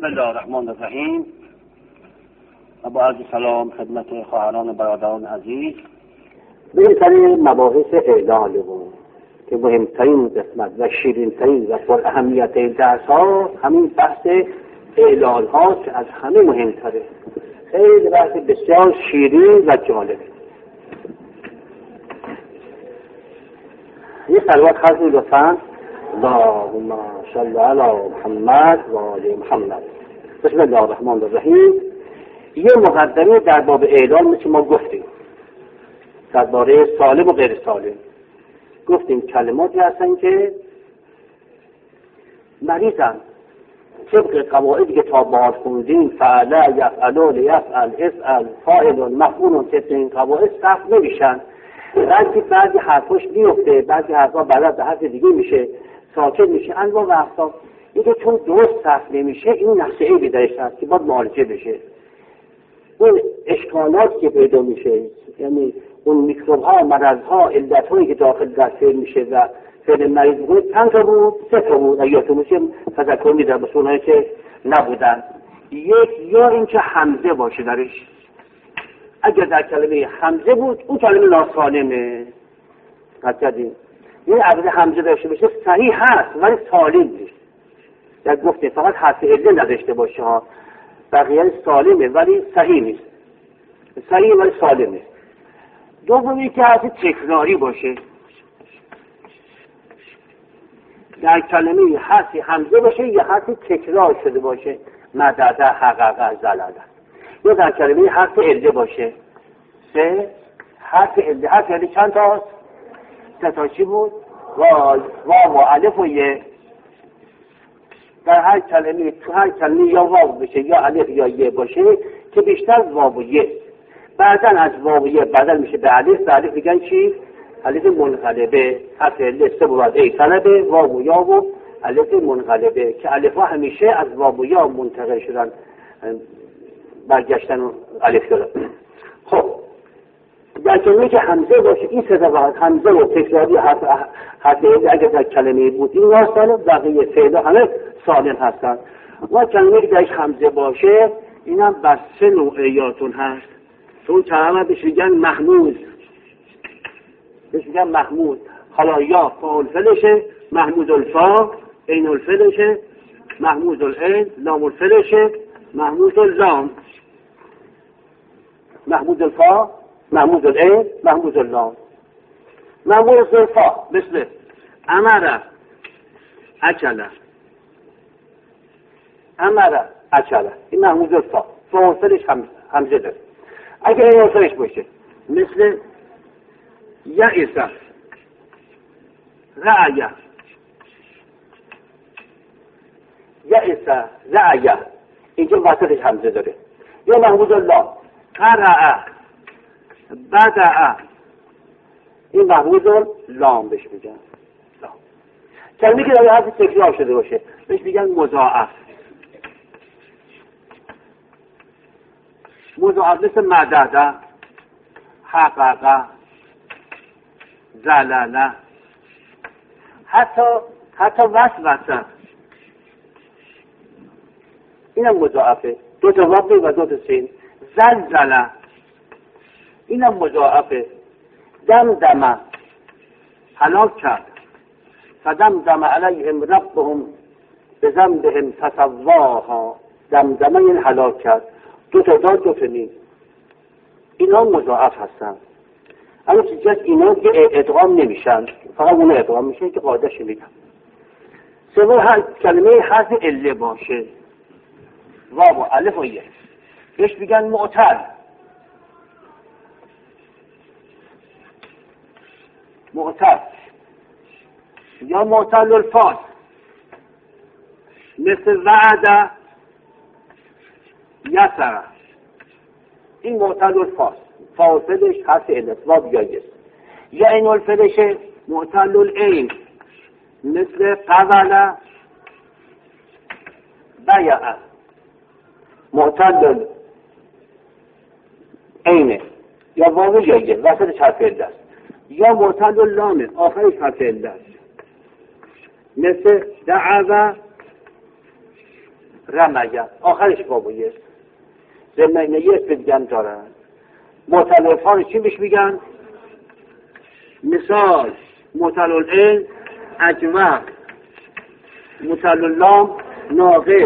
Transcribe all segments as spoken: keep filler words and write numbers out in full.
بسم الله الرحمن الرحیم. و با عرض سلام خدمت خواهران و برادران عزیز. بریم سر مباحث اعلال بود که مهمترین قسمت و شیرینترین و پر اهمیت درس ها همین بحث اعلال ها که از همه مهمتره. خیلی بحث بسیار شیرین و جالبه. یه صلوات خواهی لطفاً. اللهم صل علی محمد و آل محمد. بسم الله الرحمن الرحیم. یه مقدمه در باب اعلان مثل ما گفتیم درباره سالم و غیر سالم. گفتیم کلماتی هستن که مریضن طبق قواعدی که تا بار خوندیم فعل، یفعل، یفعل، اسأل، فاعل، مفعول، طبق این قواعد صرف نمیشن. بعضی بعضی حرفاش میفته، بعضی حرفا بعد به حرف دیگه میشه، ساکت میشه، انواع و اقسام. اینکه چون درست صرف نمیشه این نقص عیبی درش هست که باید معالجه بشه. اون اشکالات که پیدا میشه، یعنی اون میکروب ها، مرض ها، علت هایی که داخل در فعل میشه و فعل مریض بود چند تا بود؟ سه تا بود. اگه یادتون باشه تذکر میدم به اونایی که نبودن. یک، یا اینکه حمزه باشه درش. اگر در کلمه حمزه بود اون کلمه ناسالمه. حتیدیم یعنی اول حمزه داشته باشه صحیح هست ولی سالم نیست. در گفته فقط حرف عله نداشته باشه ها، بقیه سالمه ولی صحیح نیست. صحیح ولی سالم نیست. دومی که حرف تکراری باشه. در کلمه حرف حمزه باشه یا حرف تکرار شده باشه، مدد، حقق، زلل. یا در کلمه حرف عله باشه. سه، حرف عله. حرف عله چند تاست؟ سه تا چی بود؟ واو و الف و یه. در هر کلمه تو هر کلمه یا واو بشه یا الف یا یه باشه که بیشتر واو و یه. بعدا از واو و یه بدل میشه به الف. به الف میگن چی؟ الف منقلبه. حرف عله سه مراد ای طلبه، واو و یا و الف منقلبه که الف ها همیشه از واو و یا منتقل شدن، برگشتن و الف شدن. خب در کلمه که حمزه باشه این سه تا حمزه و تکراری حرف حرف اگر در کلمه بود این ناسالم، بقیه فعل همه سالم هستن. و کلمه که درش حمزه باشه اینم بر سه نوعیاتون هست. تو اون کلمه بهش میگن محمود. بهش میگن محمود. حالا یا فاعل فعلشه، محمود الفا، عین الفعلشه، محمود العین، لام الفعلشه، محمود اللام. محمود الفا، محمود العین، محمود اللام. محمود الفا مثل امر، اکل، امر، اکل. این محمود الفا. فاعلش همزه داره. اگر این فاعلش باشه مثل یئس، رعیه، یئس، رعیه. اینجا وسطش همزه داره. یا محمود الله، قرعه، بدعه. این محمود لام بهش میگن. لام. کلمه که در حرف تکرار شده باشه بهش میگن مضاعف. مضاعف مثل مدده، حققه، زلله، حتی حتی وسوسه. اینم مضاعفه. دو تا واو و دو تا سین. زلزله اینم مضاعفه. دمدمه هلاک کرد. فدمدم علیهم ربهم بذنبهم فسواها. دمدمه این هلاک کرد. دو تا داد دو تا نیم. اینا مضاعف هستن. اما چیزی اینا که ادغام نمیشن، فقط اون ادغام میشه که قاعده‌اش میگم. سوم هر کلمه حرف عله باشه، واو و الف و یه، بهش میگن معتل. معتل یا معتل الفاظ مثل وعده، یسره. این معتل الفاظ. فاصلش حرف علت، واو یا یه. یا این الفلش معتل العین مثل قبل، بیعه. معتل عینه یا واو یا یه، وسطش حرف عله است. یا معتل لامه، آخرش حرف عله است مثل دعوه، رمیه آخرش بابویه است. زمینه یه اسم دیگه هم دارن. معتل عرفان چی بهش میگن؟ مثال معتل العین اجوف، معتل اللام ناقص.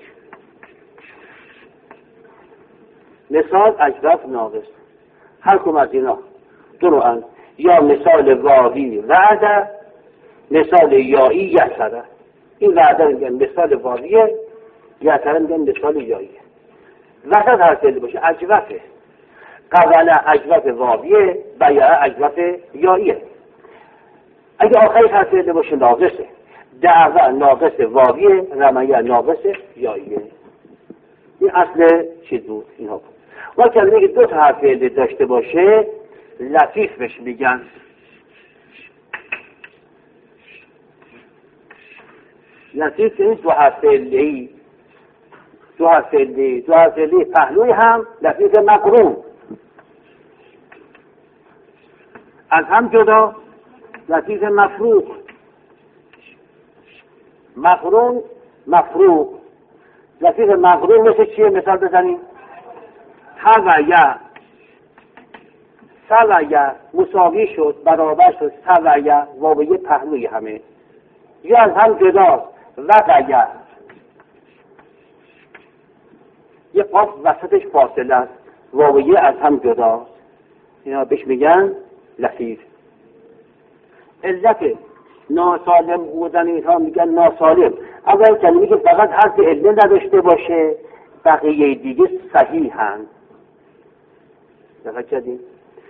مثال اجوف ناقص. هر کم از اینا دروان، یا مثال واوی وعده، مثال یایی یسره. این وعده میگن مثال واویه، یسره میگن مثال یاییه. وسط هر فعلی باشه اجوفه. قبل اجوف واویه و یا اجوف یاییه. اگه آخری هر فعلی باشه ناقصه. دعوه ناقص واویه، رمیه ناقص یاییه. این اصل چیز بود اینها بود. و کلمه که دو تا حرف فعلی داشته باشه لطیف بهش میگن. لطیف این دو حرف فعلی دو حرف فعلی دو حرف فعلی پهلوی هم لطیف مقرون، از هم جدا لطیف مفروغ. مقرون مفروغ. لطیف مقرون مثل چیه؟ مثال بزنیم. سویه سویه مساوی شد، برابر شد. سویه واویه پهلوی همه، یا از هم جداست. وقیه یه قاف وسطش فاصله است، واویه از هم جداست. اینا بهش میگن لطیف. علت ناسالم بودن اینها میگن ناسالم. اول کلمه که فقط حرف علت نداشته باشه بقیه دیگه صحیح هست. دقت کردین؟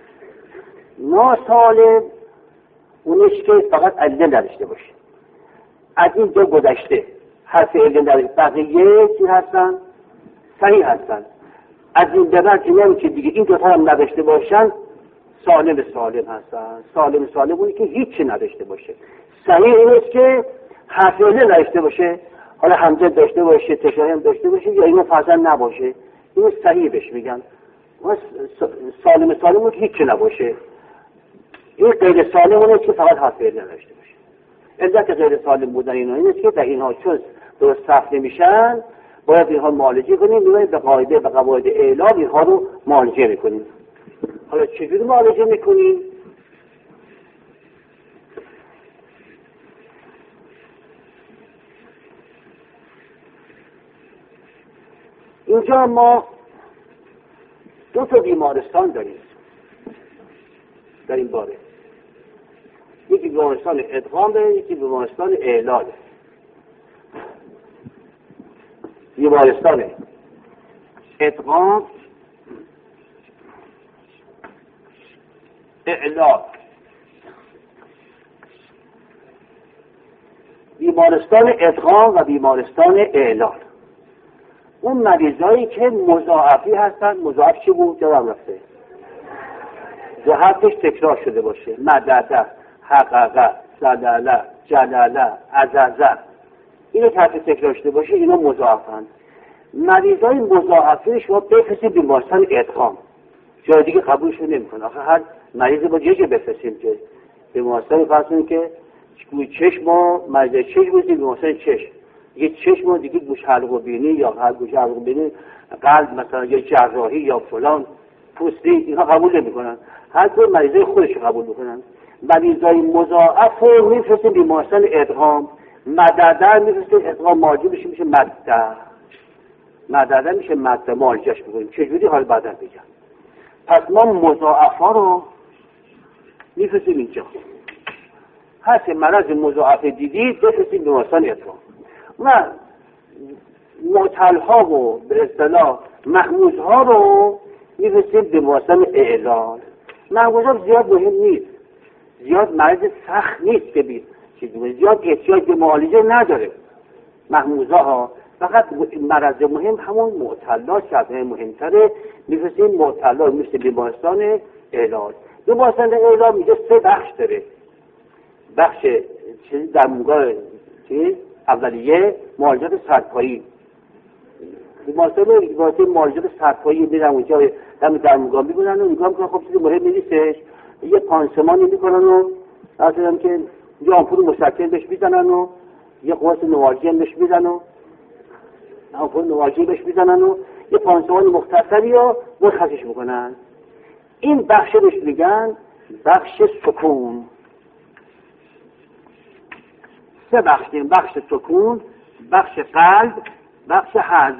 ناسالم اونش که فقط علت نداشته باشه. از این دو گذشته حرف علت نداشته بقیه چی هستن؟ صحیح هستن. از این بعد اینایی که دیگه این دو تا هم نداشته باشن سالم سالم هستن. سالم سالم اونی که هیچی نداشته باشه. صحیح اینست که حرف علت نداشته باشه، حالا همزه داشته باشه، تشریح هم داشته باشه، یا اینو فاصله نباشه. اینو صحیح بهش میگن. سالم سالم اون که هیچی نباشه. این غیر سالم اونه که فقط حرف علت نداشته باشه. علت غیر سالم بودن اینا اینست که در اینها چون درست صرف نمیشن باید اینها معالجه کنیم. می‌بینید به قاعده به قواعد اعلام اینها رو معالجه میکنیم. حالا چجوری معالجه میکنیم؟ اینجا ما دو تا بیمارستان داریم در این باره. یکی بیمارستان ادغام داره، یکی بیمارستان اعلاله. بیمارستان ادغام اعلال. بیمارستان ادغام و بیمارستان اعلال. اون مریضایی که مضاعفی هستن. مضاعف چی بود؟ جواب رفته. دو حرفش تکرار شده باشه. مدده، حققه، زلله، جلله، عززه. اینو که حرف تکرار شده باشه اینا مضاعفن. مریضای مضاعفی شما بفرستید بیمارستان ادغام. جای دیگه قبولشون نمیکنه. آخه هر مریض با جای بفرستیم که بیمارستان فرض که گوی چشم و مریض چشم بودیم بیمارستان چشم. یه چشم و دیگه گوش حلق و بینی یا هر گوش حلق و بینی قلب مثلا یا جراحی یا فلان پوستی اینها قبول نمیکنن. هر کدوم مریضای خودش قبول میکنن. مریضای مضاعف رو میفرستیم بیمارستان ادغام. مدده میفرستیم ادغام ماجی بشه میشه مدده. مدده میشه مدده معالجهش میکنیم. چجوری حال بعدا بگم. پس ما مضاعفا رو میفرستیم اینجا. هر که مرض مضاعف دیدید بفرستیم بیمارستان ادغام. و معتلها و به اصطلاح محموزها رو میفرستیم بیمارستان اعلال. محموزها زیاد مهم نیست. زیاد مرض سخت نیست که بید. زیاد احتیاج به معالجه نداره. محموزها ها فقط مرض مهم همون معتلا شده مهمتره. میفرستیم معتلا مثل بیمارستان اعلال. بیمارستان اعلال میگه سه بخش داره. بخش چیزی در موقع چیز اولیه معالجات سرپایی. بیمارستان بیمارستان معالجات سرپایی میرن اونجا دم درمونگاه میکنن و نگاه میکنن خب چیزی مهم نیستش. یه پانسمانی میکنن و مثلا که یه آمپول مسکن بهش میزنن و یه قرص نوارژین بهش میزنن و آمپول نواژه بهش میزنن و یه پانسمان مختصری رو مرخصش میکنن. این بخش بهش میگن بخش سکون. سه بخش دیم: بخش سکون، بخش قلب، بخش هضم.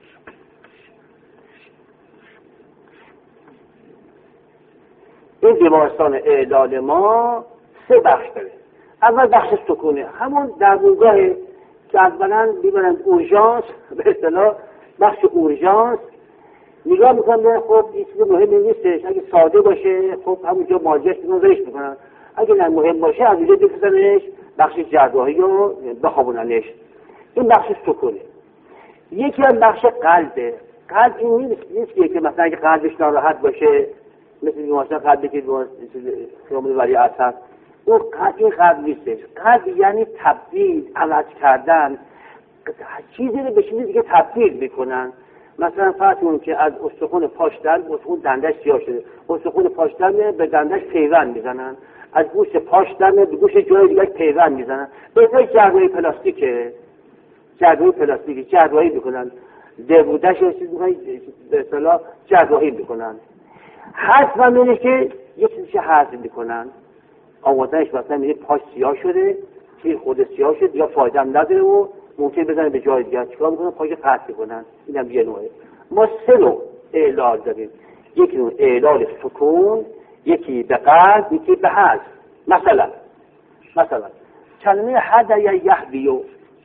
این بیمارستان اعلال ما سه بخش داره. اول بخش سکونه، همون درمونگاهی که اولا میبرن اورژانس، به اصطلاح بخش اورژانس. نگاه میکنن خب این چیز مهمی نیستش، اگه ساده باشه خب همونجا ماجرش میکنن ریش میکنن، اگه نه مهم باشه از اینجا بکشنش بخش جراحی رو بخوابوننش. این بخش سکونه. یکی از بخش قلبه. قلب این نیست نیست که مثلا اگه قلبش ناراحت باشه مثل بیمارستان قلبی که خیامون ولی اصل، اون قلب این قلب نیستش. قلب یعنی تبدیل، عوض کردن، چیزی رو به چیزی دیگه تبدیل میکنن. مثلا فرض کنید که از استخوان پاشتن استخوان دندش سیاه شده، استخوان پاشتن به دندش پیوند میزنن، از گوش پاشتن به گوش جای دیگه پیوند میزنن. بهتر جراحی پلاستیکه، جراحی پلاستیکی جراحی میکنن، دربودش رو چیز میکنن، به اصطلاح جراحی میکنن. حتما اینه که یه چیزی هضم میکنن، آوازنش مثلا میگه پاش سیاه شده، تیر خود سیاه شد یا فایده هم نداره و ممکن بزنه به جای دیگه. چیکار میکنن؟ پاش قطع میکنن. اینم یه نوعه. ما سه نوع اعلال داریم: یکی نوع اعلال سکون، یکی به قلب، یکی به هضم. مثلا مثلا کلمه هدی یهدیو،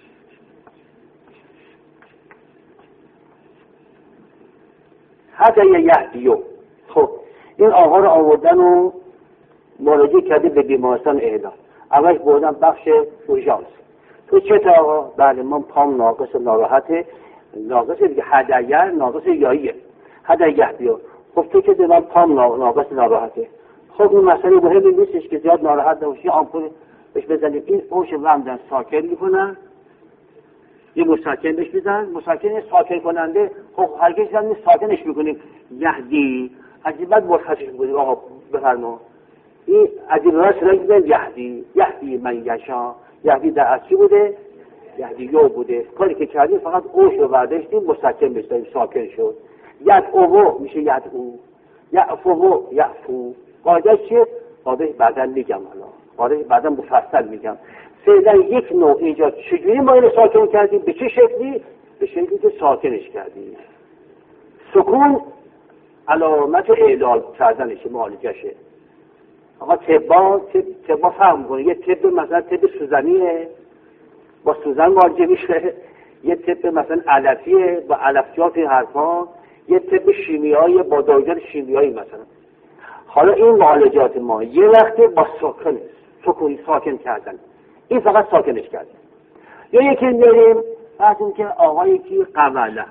هدی یهدیو. خب این آقا رو آوردن و مراجعه کرده به بیمارستان اعلال. اولش بردن بخش اورژانس. تو چه آقا؟ بله من پام ناقص ناراحته. ناقص دیگه هدیه ناقص یاییه. هدی یهدیو. خب تو چه من پام ناقص ناراحته. خب این مسئله مهمی نیستش که زیاد ناراحت نباشی، آمپول بهش بزنیم. این اوش رمزن ساکن میکنن، یه مسکن بهش میزنن. مسکن ساکن کننده خب هرگز هم نیست ساکنش میکنیم. یهدی از این بعد مرخصش میکنیم. آقا بفرما این از این راست رنگ بزن یهدی، یهدی من یشا. یهدی در اصلی بوده، یهدی یو بوده. کاری که کردیم فقط اوش رو برداشتیم مسکن بزنیم ساکن شد. ید اوو میشه ید او، یعفو یعفو. قاعدهش چیه؟ قاعدهش بعدا میگم، حالا قاعدهش بعدا مفصل میگم. فعلا یک نوع اینجا چجوری ما اینو ساکن کردیم؟ به چه شکلی؟ به شکلی که ساکنش کردیم. سکون علامت اعلال کردنشه، معالجشه. آقا طبا طبا فهم کنه. یه طب مثلا طب سوزنیه، با سوزن معالجه میشه. یه طب مثلا علفیه، با علفجات این حرفا. یه طب شیمیایی، با داروجات شیمیایی مثلا. حالا این معالجات ما یه وقته با سکون، سکونی ساکن کردن. این فقط ساکنش کرده. یا یکی میریم فرض که آقایی که قوله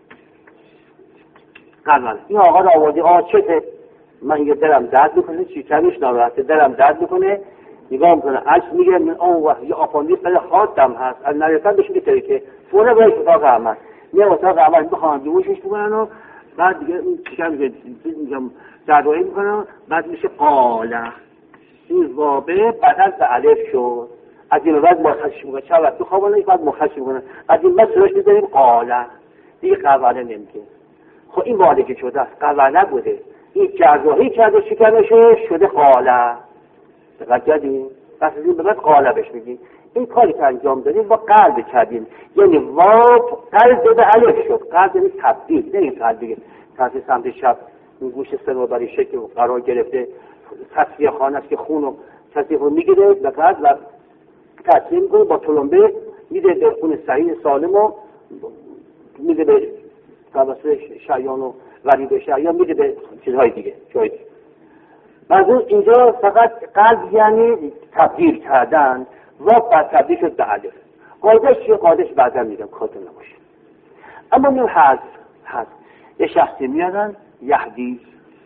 قوله این آقا رو آوردی، آقا چته؟ من یه درم درد میکنه، شکمش ناراحته، درم درد میکنه. نگاه میکنه عکس میگه من اون وقت یه آپاندیس برای خاطم هست، از نریفتن بهش میتره که فوره باید اتاق عمل میه اتاق عمل میخوام بیوشش بکنن و بعد دیگه این شکم میگم جراحی میکنن. بعد میشه قاله. این وابه بدل به الف شد. از این بعد مرخصش میکنن. چه وقت تو خوابانه بعد مرخصش میکنن. از این بعد سرش میذاریم قاله. دیگه قواله نمیگه. خب این معالجه شده است، قواله بوده. این جراحی کرده شکمش شده قاله. دقت کردین؟ پس از این بعد قاله بهش میگیم. این کاری که انجام دادیم با قلب کردیم. یعنی واب قلب به الف شد. قلب یعنی تبدیل، نه این قلب دیگه تحت سمت شب این گوش سر برای شکل قرار گرفته. تصفیه خانه است که خون و تصفیه رو میگیره به قلب و تصفیه میکنه با تلمبه میده به خون صحیح سالم و میده به توسط شریان و ورید شریان میده به چیزهای دیگه جای دیگه. منظور اینجا فقط قلب یعنی تبدیل کردن و بعد تبدیل شد به الف. قاعدش چیه؟ قاعدش بعدا میگم کاتون نباشه. اما میگم حذف حذف یه شخصی میادن یهدی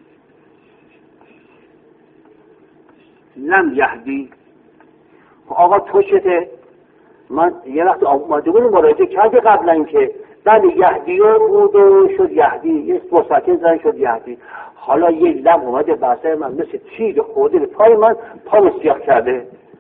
لم یهدی. آقا تو چته؟ من یه وقت آمادگون مراجعه کردی قبل اینکه بله یهدی بود و شد یهدی، یه مسکن زن شد یهدی. حالا یه لم اومده بحثه من مثل تیر خورده به پای من، پا سیاه کرده.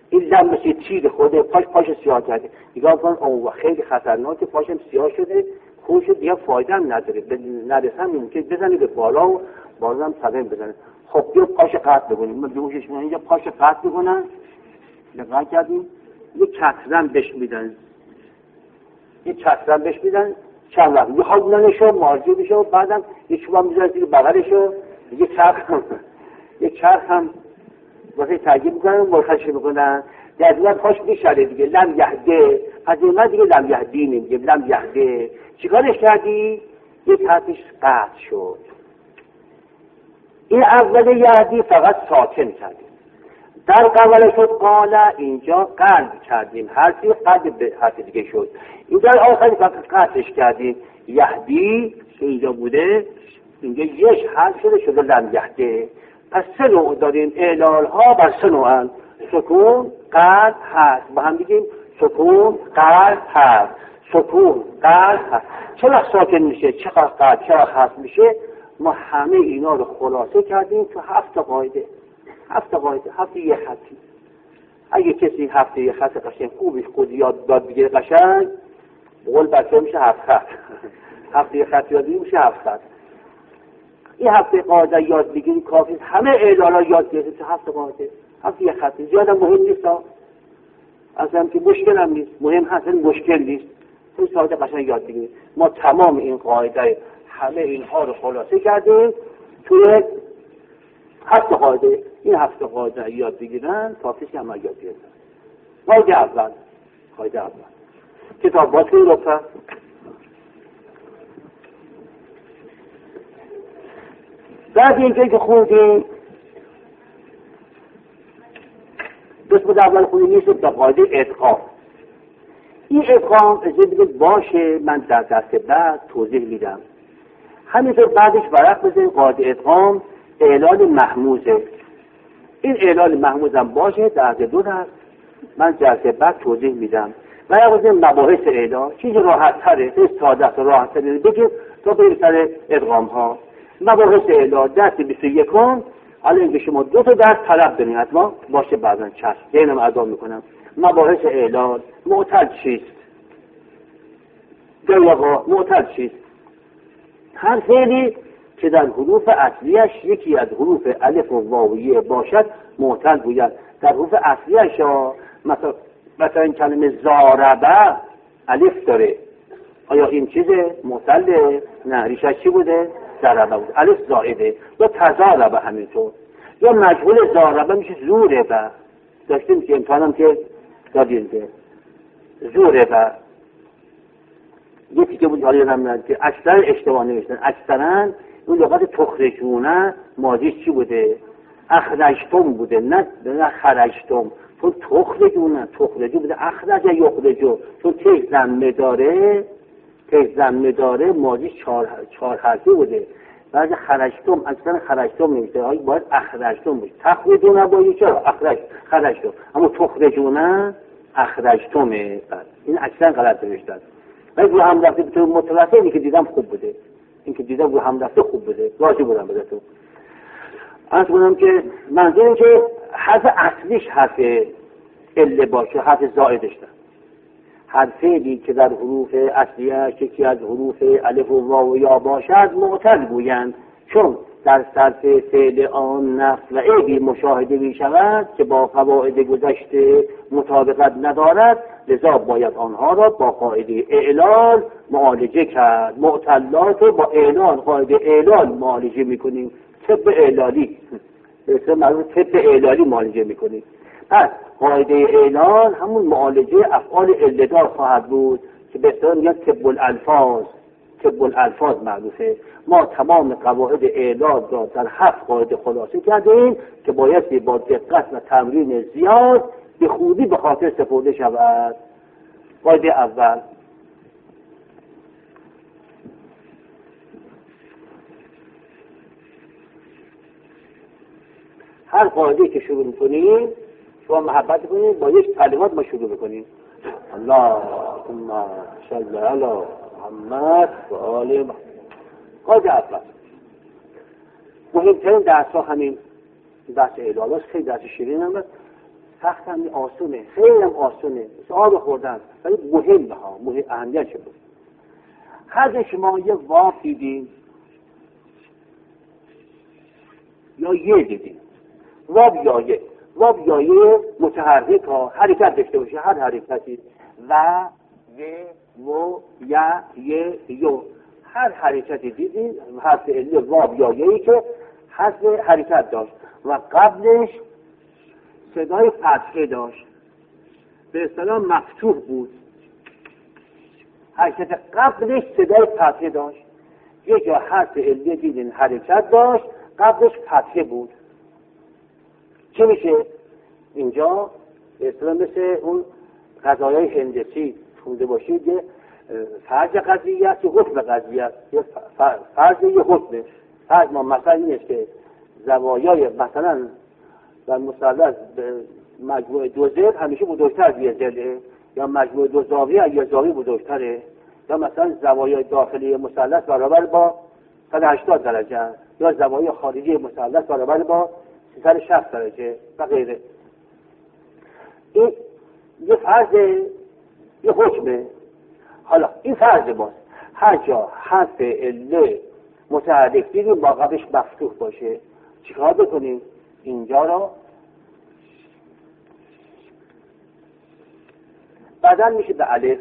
این لم مثل تیر خورده پاش پاش سیاه کرده، نگاه کن اوه خیلی خطرناکه، پاشم سیاه شده، خوش دیگه فایده هم نداره، نرسم ممکن بزنه به بالا و بالا هم صدم بزنه. خب بیا پاش قطع بکنیم، ما دوشش میگن اینجا پاش قطع بکنن، نگاه کردیم یه کترم بهش میدن، یه کترم بهش میدن چند وقت یه حال بودنشو مارجی بشه و بعدم یه چوبا میذاره دیگه بغلشو یه چرخ هم یه چرخ هم واسه ترکیب میکنن و مرخشی میکنن در دیگه پاش میشاره دیگه، لم یهده از این من دیگه لم یهدی نمیگه، لم یهده چیکارش کردی؟ یه حرفش قطع شد. این اول یهدی فقط ساکن کردیم، در قبل شد قاله اینجا قلب کردیم، حرفی قلب به حرف دیگه شد، اینجا آخری فقط قطعش کردیم. یهدی که اینجا بوده اینجا یش حرف شده شده لم یهده. پس سه نوع داریم، اعلال ها بر سه نوعن، سکون قلب هست، با هم بگیم سکون قلب هست، سکون قلب هست. چرا ساکن میشه، چقدر قلب، چرا هست میشه؟ ما همه اینا رو خلاصه کردیم تو هفت قاعده، هفت قاعده، هفت یه خطی. اگه کسی هفت یه خط قشنگ خوبی خود یاد داد بگیره قشنگ، بقول بچه میشه هفت خط هفت یه خط یاد بگیره میشه هفت خط. این هفت قاعده یاد بگیری کافی، همه اعلالا یاد بگیری تو هفت قاعده، هفت یه خط. زیاد مهم نیست ها، اصلا که مشکل هم نیست، مهم هست مشکل نیست، تو ساده قشنگ یاد بگیری. ما تمام این قاعده همه اینها رو خلاصه کردیم توی هفت قاعده. این هفت قاعده یاد بگیرن کافیه که همه یاد بگیرن. قاعده اول، قاعده اول کتاب باز کنید لطفا. بعد اینجایی که خوندیم قسمت اول خوندیم نیست به قاعده ادغام. این ادغام اجازه بدید باشه، من در درس بعد توضیح میدم. همینطور بعدش ورق بزنید قاعده ادغام اعلال محموزه. این اعلال محموز هم باشه، درس دو هست، من جلسه بعد توضیح میدم. و یا بزنید مباحث اعلال چیز راحت تره، خیلی ساده است، راحت تره بگید تا بریم سر ادغام ها. مباحث اعلال درس بیست و یکم. حالا اینکه شما دو تا درس طلب دارین حتما باشه، بعضا چشم ذهنم ادا میکنم. مباحث اعلال معتل چیست؟ دقیقا معتل چیست؟ هر فعلی که در حروف اصلیش یکی از حروف الف و واویه باشد معتل گوید. در حروف اصلیش مثلا مثلا این کلمه زاربه الف داره، آیا این چیزه؟ معتله؟ نه، ریشش چی بوده؟ ضربه بود، الف زائده. یا تزاربه همینطور، یا مجهول زاربه میشه زوربه. داشتیم که امتحانم که دادیم که زوربه یکی که بود، حالا یادم میاد که اکثر اشتباه نوشتن. اکثرا اون لغت تخرجونه ماضیش چی بوده؟ اخرجتم بوده، نه نه خرجتم. چون تخرجونه تخرجو بوده، اخرج یخرجو. چون تک ضمه داره، تک ضمه داره ماضیش چهار چهار حرفی بوده. بعد خرجتم اصلا خرجتم نمیشه، های باید اخرجتم باشه. تخرجونه باید چرا اخرج خرجتم، اما تخرجونه اخرجتمه. این اصلا غلط نوشتن. ولی رو هم رفته به متوسط اینی که دیدم خوب بوده، این که دیدم رو هم رفته خوب بوده، راضی بودم بذارتون. از بودم که منظور این که حرف اصلیش حرف اله باشه، حرف زائدش ده. هر فعلی که در حروف اصلیش یکی از حروف الف و واو و یا باشد معتل گویند، چون در صرف فعل آن نفس و عیبی مشاهده می شود که با قواعد گذشته مطابقت ندارد، لذا باید آنها را با قاعده اعلال معالجه کرد. معتلات رو با اعلال، قاعده اعلال معالجه میکنیم، طب اعلالی، به معلوم طب اعلالی معالجه میکنیم. پس قاعده اعلال همون معالجه افعال عله‌دار خواهد بود که به اصطلاح میگن طب الالفاظ. طب الالفاظ معروفه. ما تمام قواعد اعلال را در هفت قاعده خلاصه کردیم که باید با دقت و تمرین زیاد به خوبی به خاطر سپرده شود. قاعده اول، هر قاعده که شروع می‌کنیم شما محبت کنید با یک کلمات ما شروع بکنیم. اللهم صل علی محمد و آل محمد. قاعده اول، مهمترین درس ها همین درس اعلال است. خیلی درس شیرین هم است. سخت هم آسونه، خیلی هم آسونه، مثل آب خوردن، ولی مهمه ها، مهم اهمیت شده. هر شما یه واو دیدین یا یه دیدین، واو یا یه، واو یا یه متحرک ها حرکت داشته باشه، هر حرکتی و و و یا یه یو، هر حرکتی دیدین حرف علی واو یا یه‌ای که حرف حرکت داشت و قبلش صدای فتحه داشت، به اصطلاح مفتوح بود. حرکت قبلش صدای فتحه داشت. یک جا حرف علی دیدین حرکت داشت، قبلش فتحه بود. چه میشه؟ اینجا به اصطلاح مثل اون قضایای هندسی خونده باشید، یه فرض قضیه است، یه حکم قضیه است، یه فرض یه حکمه. فرض ما مثلا این است که زوایای مثلا در مثلث مجموع دو ضلع همیشه بزرگتر از یه ضلعه، یا مجموع دو زاویه یه زاویه بزرگتره، یا مثلا زوایای داخلی مثلث برابر با صد و هشتاد درجه، یا زوایای خارجی مثلث برابر با سیصد و شصت درجه و غیره. این یه فرض، یه حکمه. حالا این فرض باست، هر جا حرف عله متحرک دیدیم با قبلش مفتوح باشه، چیکار بکنیم؟ اینجا را بدل میشه به الف.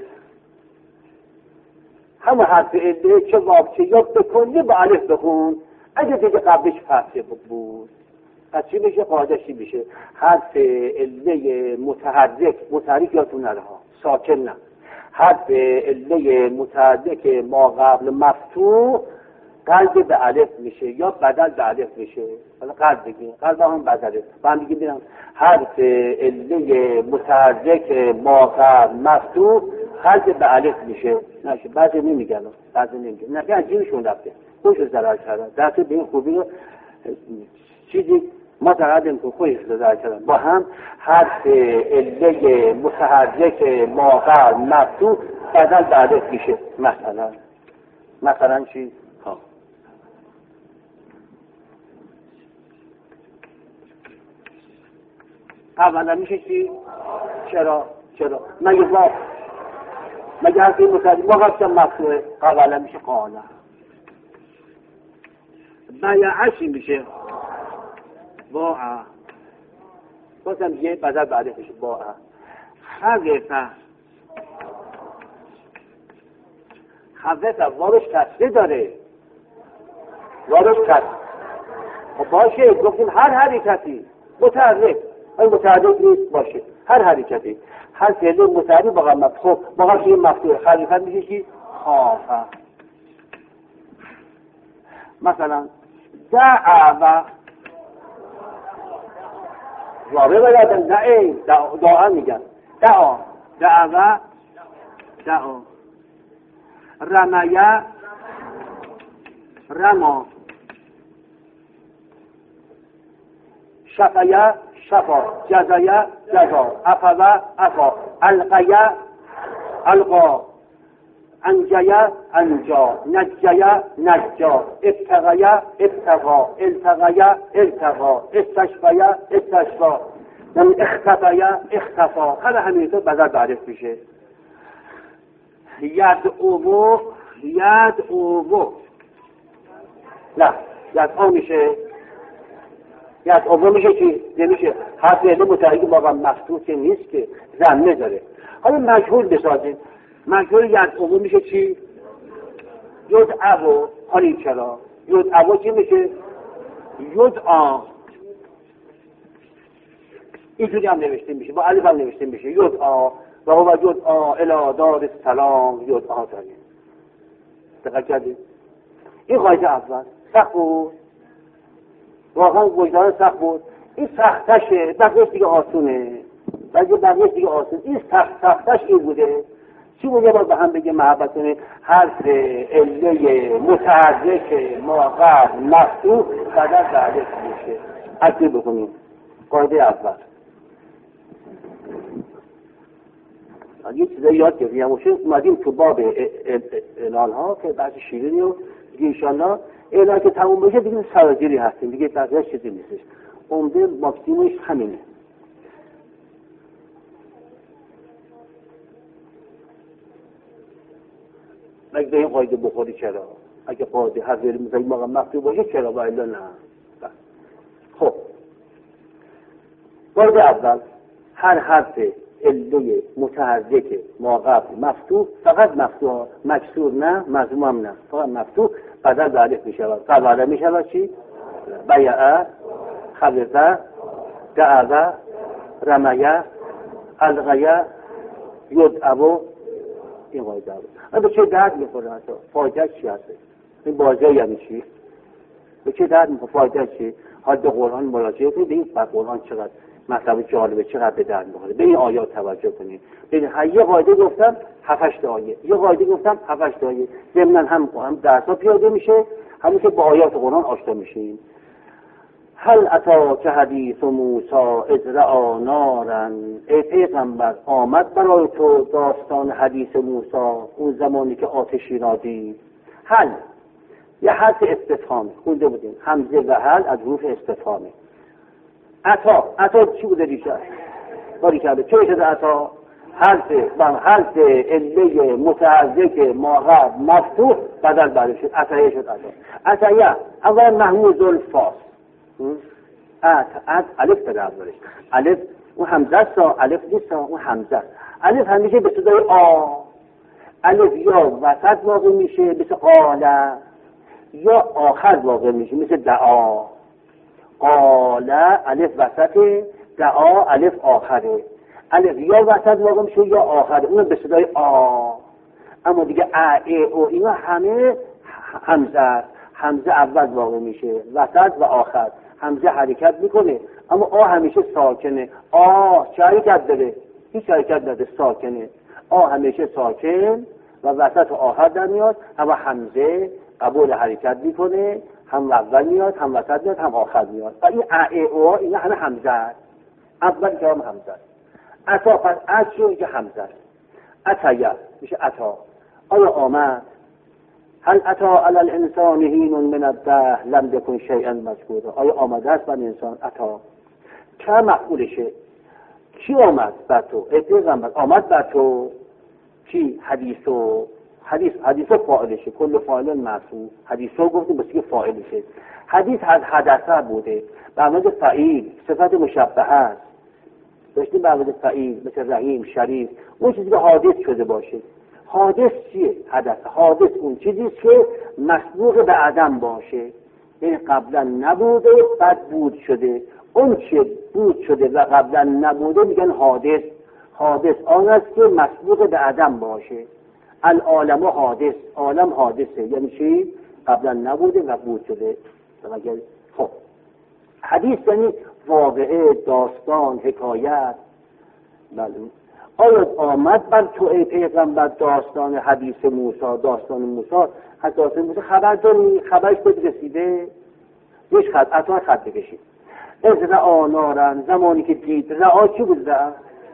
همه حرف عله چه واو چه یا بکنی با الف بخون. اگه دیگه قبلش فتحه بود پس چی میشه؟ قاعده‌ای میشه حرف عله متحرک، متحرک یادتون نره ها، ساکن نه، حرف عله متحرک ما قبل مفتوح قلب به الف میشه یا بدل به الف میشه. حالا قلب بگیم، قلب هم بدله. من میگم ببینم حرف عله متحرک ما قبل مفتوح قلب به الف میشه. نشه بعضی نمیگن، بعضی نمیگن، نه عجیبشون رفته خوش ضرر کردن. درست به این خوبی رو چیزی ما تقدم که خوش ضرر کردن با هم حرف عله متحرک ما قبل مفتوح بدل به الف میشه. مثلا مثلا چی؟ ها اولا میشه چی؟ چرا؟ چرا؟ مگه واف مگه حرف این متحرک ما قبلش مفتوحه، اولا میشه قاله. بیعشی میشه باع، بازم یه بدل بعده میشه باع. خوفه خوفه وارش کسره داره، وارش کسره. خب باشه گفتیم هر حرکتی متحرک، این متحرک نیست باشه، هر حرکتی هر فعل متحرک با قبل مفتوح، با قبل مفتوح خلیفت میشه چی؟ خافه. مثلا دعوه واقعه باید دعه دعا میگن دعا دعوه دعا. رمیه رما، شفیه شفا، جزیه جزا، افوه افا، القیه القا، انجیه انجا، نجیه نجا، ابتغیه ابتغا، التغیه التغا، استشفیه استشفا، اختفیه اختفا. هر همینطور بدل بعرف میشه. ید اوو ید اوو نه ید او میشه، ید اوو میشه چی؟ نمیشه. حرف عله متحرک با قبل مفتوح که نیست که ضمه داره. حالا مجهول بسازیم، مجهول ید اوو میشه چی؟ ید اوو. حالی چرا؟ ید اوو چی میشه؟ ید آ. اینجوری هم نوشته میشه، با الف هم نوشته میشه ید آ و هو ید آ الی دار السلام ید آ داریم. دقیق کردید؟ این قاعده اول سخت بود، واقعا وجدان سخت بود. این سختشه، بقیه‌اش دیگه آسونه، بقیه بقیه‌اش دیگه آسونه. این سخت سختش این بوده. چی بود؟ یه بار به هم بگه محبت کنه حرف عله متحرک ما قبل مفتوح بدل بعدش میشه. عطی بکنیم قاعده اول. یه چیزایی یاد گرفتیم و شد اومدیم تو باب اعلان ها که بعضی شیرینی و دیگه انشالله اعلان که تموم بشه دیگه سراجیری هستیم، دیگه بقیه چیزی نیستش. عمده ماکسیموش همینه. اگه به این قاعده بخوری چرا؟ اگه قاعده حذف مثلا موقع مفتوح باشه چرا؟ و الا نه. خب قاعده اول، هر حرف عله متحرک ما قبل مفتوح، فقط مفتوح، مکسور نه، مضموم نه، فقط مفتوح بدل به الف می شود. قبل می شود چی؟ بیعه، خبزه، دعوه، رمیه، الغیه، یدعو. این قاعده بود. به چه درد میخوره اصلا؟ فایده چی هست؟ این بازه یعنی چی؟ به چه درد میخوره؟ فایده چی؟ حد قرآن مراجعه کنید، این بر قرآن چقدر مطلب جالبه، چقدر به درد میخوره. به این آیات توجه کنید. ببین یه قاعده گفتم هفت آیه، یه قاعده گفتم هفت آیه، ضمن هم هم درسا پیاده میشه، همون که با آیات قرآن آشنا میشین. هل اتاک حدیث موسی اذ رأى نارا، ای پیغمبر آمد برای تو داستان حدیث موسی اون زمانی که آتشی را دید. هل یه حرف استفهام خونده بودیم، همزه و هل از حروف استفهامه. عطا، عطا چی بوده ریشه؟ باری کرده چه شده عطا؟ حرف بم حرف عله متحرک ما قبل مفتوح بدل برش شد، عطایه شد. عطا عطایه اول محمود الفاس ات ات الف به اولش، الف اون همزه است، الف نیست، اون همزه. الف همیشه به صدای آ، الف یا وسط واقع میشه مثل قاله، یا آخر واقع میشه مثل دعا. قاله الف وسطه، دعا الف آخره. الف یا وسط واقع میشه یا آخره، اون به صدای آ. اما دیگه ا ای او اینا همه همزه، همزه اول واقع میشه، وسط و آخر. همزه حرکت میکنه اما آ همیشه ساکنه. آ چه حرکت داره؟ هیچ حرکت نداره، ساکنه. آ همیشه ساکن و وسط و آخر در میاد، اما همزه قبول حرکت میکنه، هم اول میاد، هم وسط میاد، هم آخر میاد. و این ا ای او اینا همه همزه است. اول کلام همزه است. عطا پس عطا که همزه است. عطیه میشه عطا. آیا آمد؟ هل عطا علی الانسان حین من الدهر لم یکن شیئا مذکورا. آیا آمده است بر انسان عطا؟ چه مفعولشه؟ کی آمد بر تو؟ ای پیغمبر آمد بر تو کی؟ حدیثو. حدیث حدیثو فاعلشه، کل فاعل مرفوع. حدیثو گفتیم بس که فاعلشه. حدیث از حدثه بوده، به معنی فعیل، صفت مشبهه است. داشتیم به معنی فعیل مثل رحیم، شریف، اون چیزی که حادث شده باشه. حادث چیه؟ حدث. حادث اون چیزی که مسبوق به عدم باشه، یعنی قبلا نبوده بعد بود شده. اون چه بود شده و قبلا نبوده میگن حادث. حادث آن است که مسبوق به عدم باشه. العالم حادث، عالم حادثه، یعنی چی؟ قبلا نبوده و بود شده. خب حدیث یعنی واقعه، داستان، حکایت. بله. آیا آمد بر تو ای پیغمبر داستان حدیث موسی، داستان موسی؟ از داستان موسی خبر داری؟ خبرش بهت رسیده؟ یش خط اتا خط بکشید. از رعا نارن، زمانی که دید. رعا چی بود؟ رعا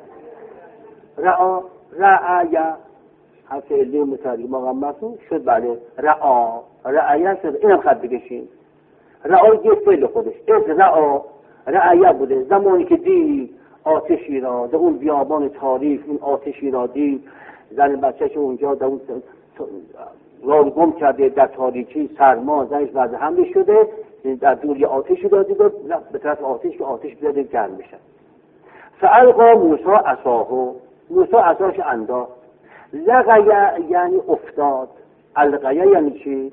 رعا رعایه حرف علی متحرک مقامتون شد. بله رعا رعایه شد. اینم خط بکشید. رعا یه فعل خودش. از رعا رعایه بوده، زمانی که دید آتشی را، در اون بیابان تاریک این آتشی را دید. زن بچه‌ش اونجا در اون راه گم کرده در تاریکی، سرما، زنش وضع حمله شده، در دور یه آتشی را دید و به طرف آتش که آتش بیاده گرم بشن. فالقا موسی عصاه، موسی عصاش انداخت. لقیه یعنی افتاد. القیه یعنی چی؟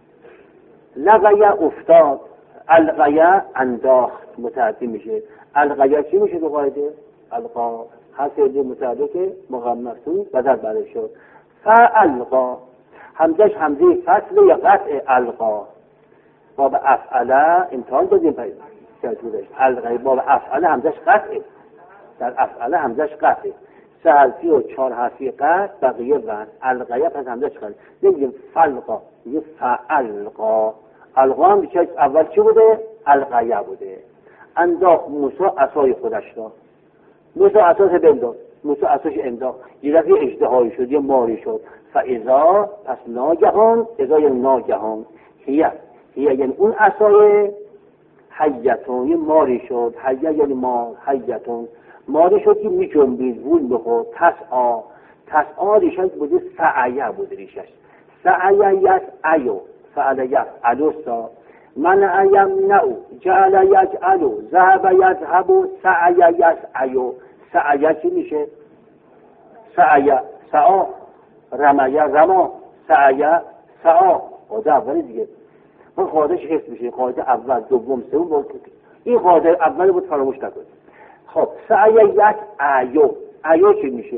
لقیه افتاد، القیه انداخت متعدی میشه. القیه چی میشه به قاعده؟ القا حرف علی متحرک مقامتون بدل برش شد. فالقا همزش همزه فصل یا قطع. القا باب افعله امتحان دادیم پیداش. القا باب افعله همزش قطعه، در افعله همزش قطعه. سه حرفی و چهار حرفی قطع، بقیه ون. القیه پس همزش قطعه. نمیگیم فالقا، میگیم فالقا. القا هم بیچه اول چی بوده؟ القیه بوده. انداخت موسی عصای خودش را. موسی عصاش بنداخت، موسی عصاش انداخت، یه دفعه اژدهایی شد، یه ماری شد. فاذا پس ناگهان، اذا یعنی ناگهان، هیه هیه یعنی اون عصای، حیتون یه ماری شد. حیه یعنی مار، حیتون ماری شد که می جنبید، وول بخورد. تسعا، تسعا ریشش بوده سعیه بوده ریشش. سعی یسعی فعل یفعل سا منع یمنع جعل یجعل ذهب یذهب سعی یسعی. سعی چی میشه؟ سعی سعا، رمی رما، سعی سعا. قاعده اولی دیگه. اون قاعدهش حفظ میشه. قاعده اول، دوم، سوم بود. این قاعده اول بود، فراموش نکنید. خب سعی یسعی. ایو چی میشه؟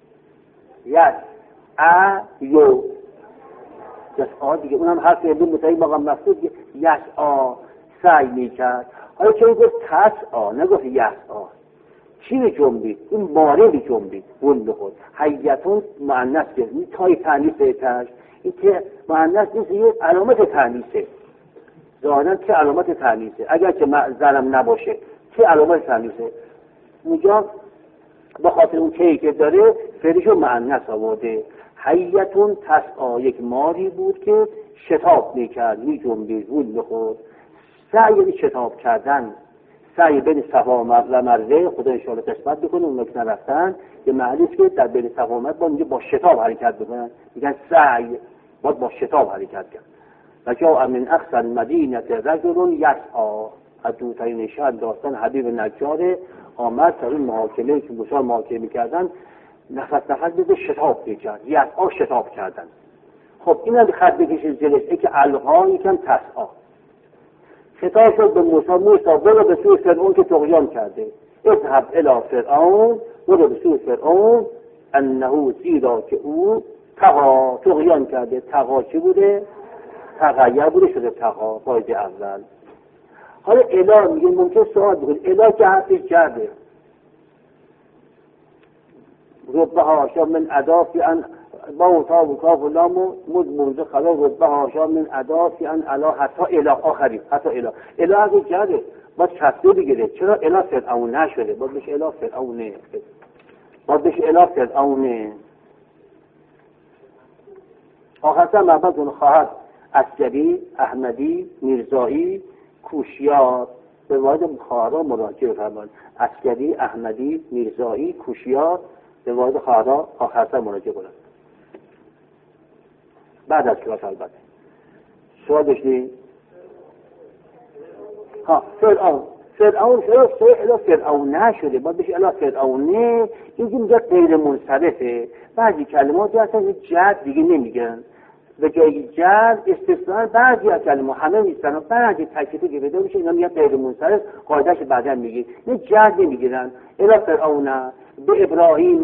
یسعی. یسعا دیگه اونم حرف علم متعین مقام مفعول دیگه. یسعا سعی میکرد. حالا چون گفت تسعا نگفت یسعا. چی به جنبید؟ این ماره به جنبید اون به خود. حیتون مؤنث گرد. این تای تانیثه تاش. این که مؤنث نیست، یه علامت تانیثه. ظاهرا که علامت تانیثه. اگر که زنم نباشه چه علامت تانیثه؟ اونجا به خاطر اون کی که داره فعلشو مؤنث آورده. حیتون تسعا یک ماری بود که شتاب میکرد، میجنبید اون به خود. سعی شتاب کردن، سعی بین صفا و مروه. خدا ان شاء الله قسمت بکنه اون که نرفتن یه محلی است که در بین صفا و مروه با میگه با شتاب حرکت بکنن، میگن سعی باید با شتاب حرکت کرد. و جاء من اقصی المدینه رجل یسعی. از دورترین شهر داستان حبیب نجار آمد تا این محاکمه که موسی محاکمه می‌کردن نفس نفس بده شتاب می‌کرد. یسعی شتاب کردن. خب اینا به خط بکشید جلوش ای که الها یکم تسعا. خطاب شد به موسی، موسی برو به سوی فرعون که طغیان کرده. اذهب الی فرعون، برو به سوی فرعون انه زیرا که او طغا طغیان کرده. طغا چی بوده؟ تغییر بوده شده طغا. قاعده اول. حالا الی میگه ممکن سوال بکنید الی که حرفش جرده. ربه هاشا من ادافی ان با و تا و کاف و لام و مد منزه خلا ربه هاشا من ادافی ان الا حتی الی آخری حتی الی الی از جرده باید کسته بگیره. چرا الی فرعون نشده؟ باید بشه الی فرعونه. باید بشه الی فرعونه. آخرسا محبت اون خواهد عسکری، احمدی، میرزایی، کوشیار به واحد خواهرها مراجعه فرمان. عسکری، احمدی، میرزایی، کوشیار به واحد خواهرها آخرسا مراجعه کنند. بعد از کلاس البته. سوال داشتی؟ ها فرعون فرعون شده سوی فرعون نشده باید بشه الا فرعونه. اینجا میگه غیر منصرفه. بعضی کلمات اصلا جد دیگه نمیگن به جای جد استثناء بعضی از کلمات همه نیستن و بعضی تکلیفی که بده میشه اینا میگه غیر منصرف. قاعدهش بعدا میگه نه جد نمیگیرن. الا فرعون به ابراهیم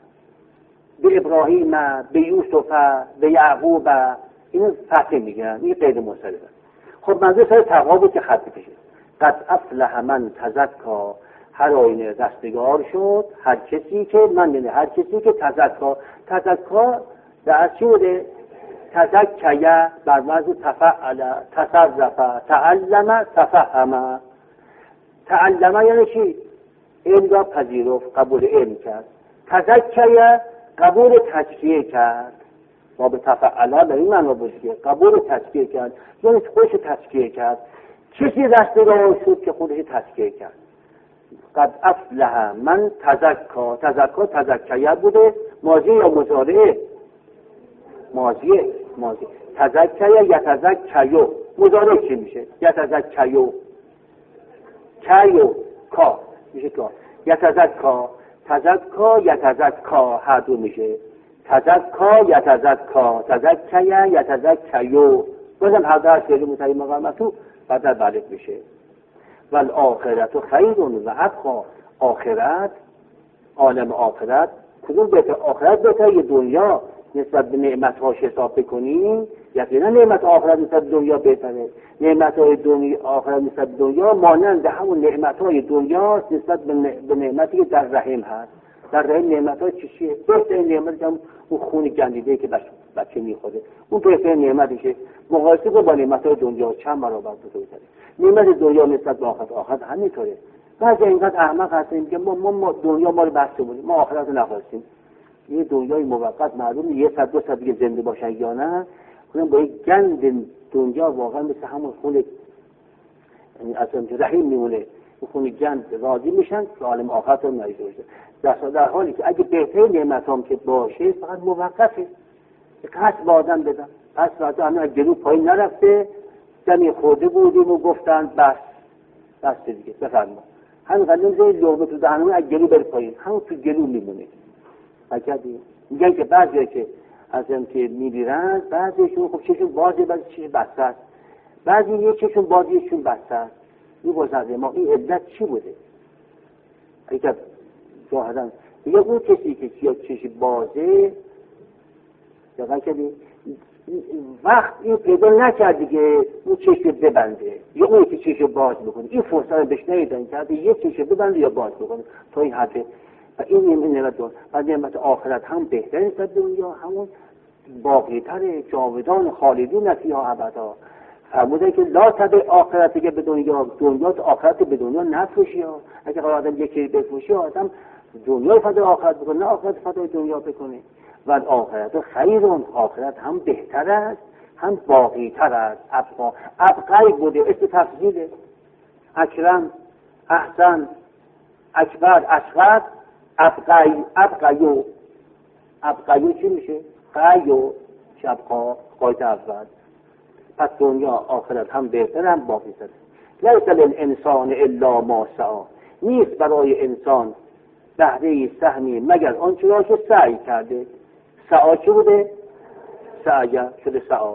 به ابراهیم به یوسف به یعقوب اینو فتح میگیرن. این غیر منصرفه. خب منظور سر تقابل که خط بکشه. قد افلح من تزکا. هر آینه رستگار شد هر کسی که من یعنی هر کسی که تزکا. تزکا در چی بوده؟ تزکیه بر وزن تفعل تصرف تعلم تفهم. تعلم یعنی چی؟ علم را پذیرفت قبول علم کرد. تزکیه قبول تزکیه کرد. ما به تفعل به این معنا بود که قبول تزکیه کرد یعنی خودش تزکیه کرد. کسی رستگار شد که خودش تزکیه کرد. قد افلح من تزکا. تزکا تزکیه بوده. ماضی یا مضارعه؟ ماضیه. ماضی. تزکیه یتزکیو. مضارع چی میشه؟ یتزکیو. کیو کا میشه کا. یتزکا تزکا یتزکا هر دو میشه. تزکا یتزکا تزکیه یتزکیو. بازم هر در فعل متعین مقام تو بعد در بلد میشه. والآخرت خیر و ابقی. آخرت عالم آخرت کدوم بهتر؟ آخرت بهتر یا دنیا؟ نسبت به نعمت‌هاش حساب بکنیم یقینا نعمت آخرت نسبت به دنیا بهتره. نعمت‌های دنیا آخرت نسبت به دنیا مانند همون نعمت‌های دنیا نسبت به نعمتی که در رحم هست. در رحم نعمت‌ها چیه؟ بهترین نعمت هم اون خون گندیده که بچه, بچه می‌خوره. اون بهترین نعمتشه. مقایسه با نعمت‌های دنیا چند برابر بزرگتره. نعمت دنیا نسبت به آخرت آخرت همینطوره. بعضی اینقدر احمق هستیم که ما, ما دنیا ما رو بحث بودیم. ما آخرت رو نخواستیم. یه دنیای موقت معلومه یه صد دو صد دیگه زنده باشن یا نه. کنم با یک گند دنیا واقعا مثل همون خون یعنی اصلا رحیم میمونه. اون خون گند راضی میشن که عالم آخرت رو نریده باشه. در حالی که اگه بهترین نعمت هم که باشه فقط موقته. یک حس با آدم بدن. هست وقتا همین از گلو پایین نرفته، دمی خورده بودیم و گفتن بس بس دیگه بفرما. همین قدیم زیر لغمه تو دهنمون از گلو بره پایین، همون تو گلو میمونه. بکردیم میگن که بعضی که از هم که میبیرن بعضیشون خب چشون بازه، بعضی چشون بسته است، بعضی یه چشون بازه یکشون بسته است. این بازنده ما این علت چی بوده؟ اگر جاهدن میگه اون کسی که یا چشی بازه دقیقا کردی وقت این پیدا نکردی که اون چشم ببنده یا اون که چشم باز بکنه، این فرصت رو بهش ندیدن کرده یک چشم ببنده یا باز بکنه تا این حده. و این نعمت دون و نعمت آخرت هم بهتر است دنیا، همون باقی تر جاودان خالدین نفیها ابدا. فرموده که لا تبع آخرت که به دنیا، دنیا تو آخرت به دنیا نفروشی ها. اگه قرار آدم یکی بفروشی آدم دنیا فدای آخرت بکنه نه آخرت فدای دنیا بکنه. و آخرت خیرون، آخرت هم بهتر است هم باقی تر است. ابقا ابقای بوده اسم تفضیله. اکرم احسن اکبر اصغر ابقای ابقایو ابقایو چی میشه؟ قایو شبقا قاید اول. پس دنیا آخرت هم بهتر هم باقی تر. لیس للانسان الا ما سعی، نیست برای انسان بهره سهمی مگر آنچه را که سعی کرده. سعی چی بوده؟ سعی شده سعی.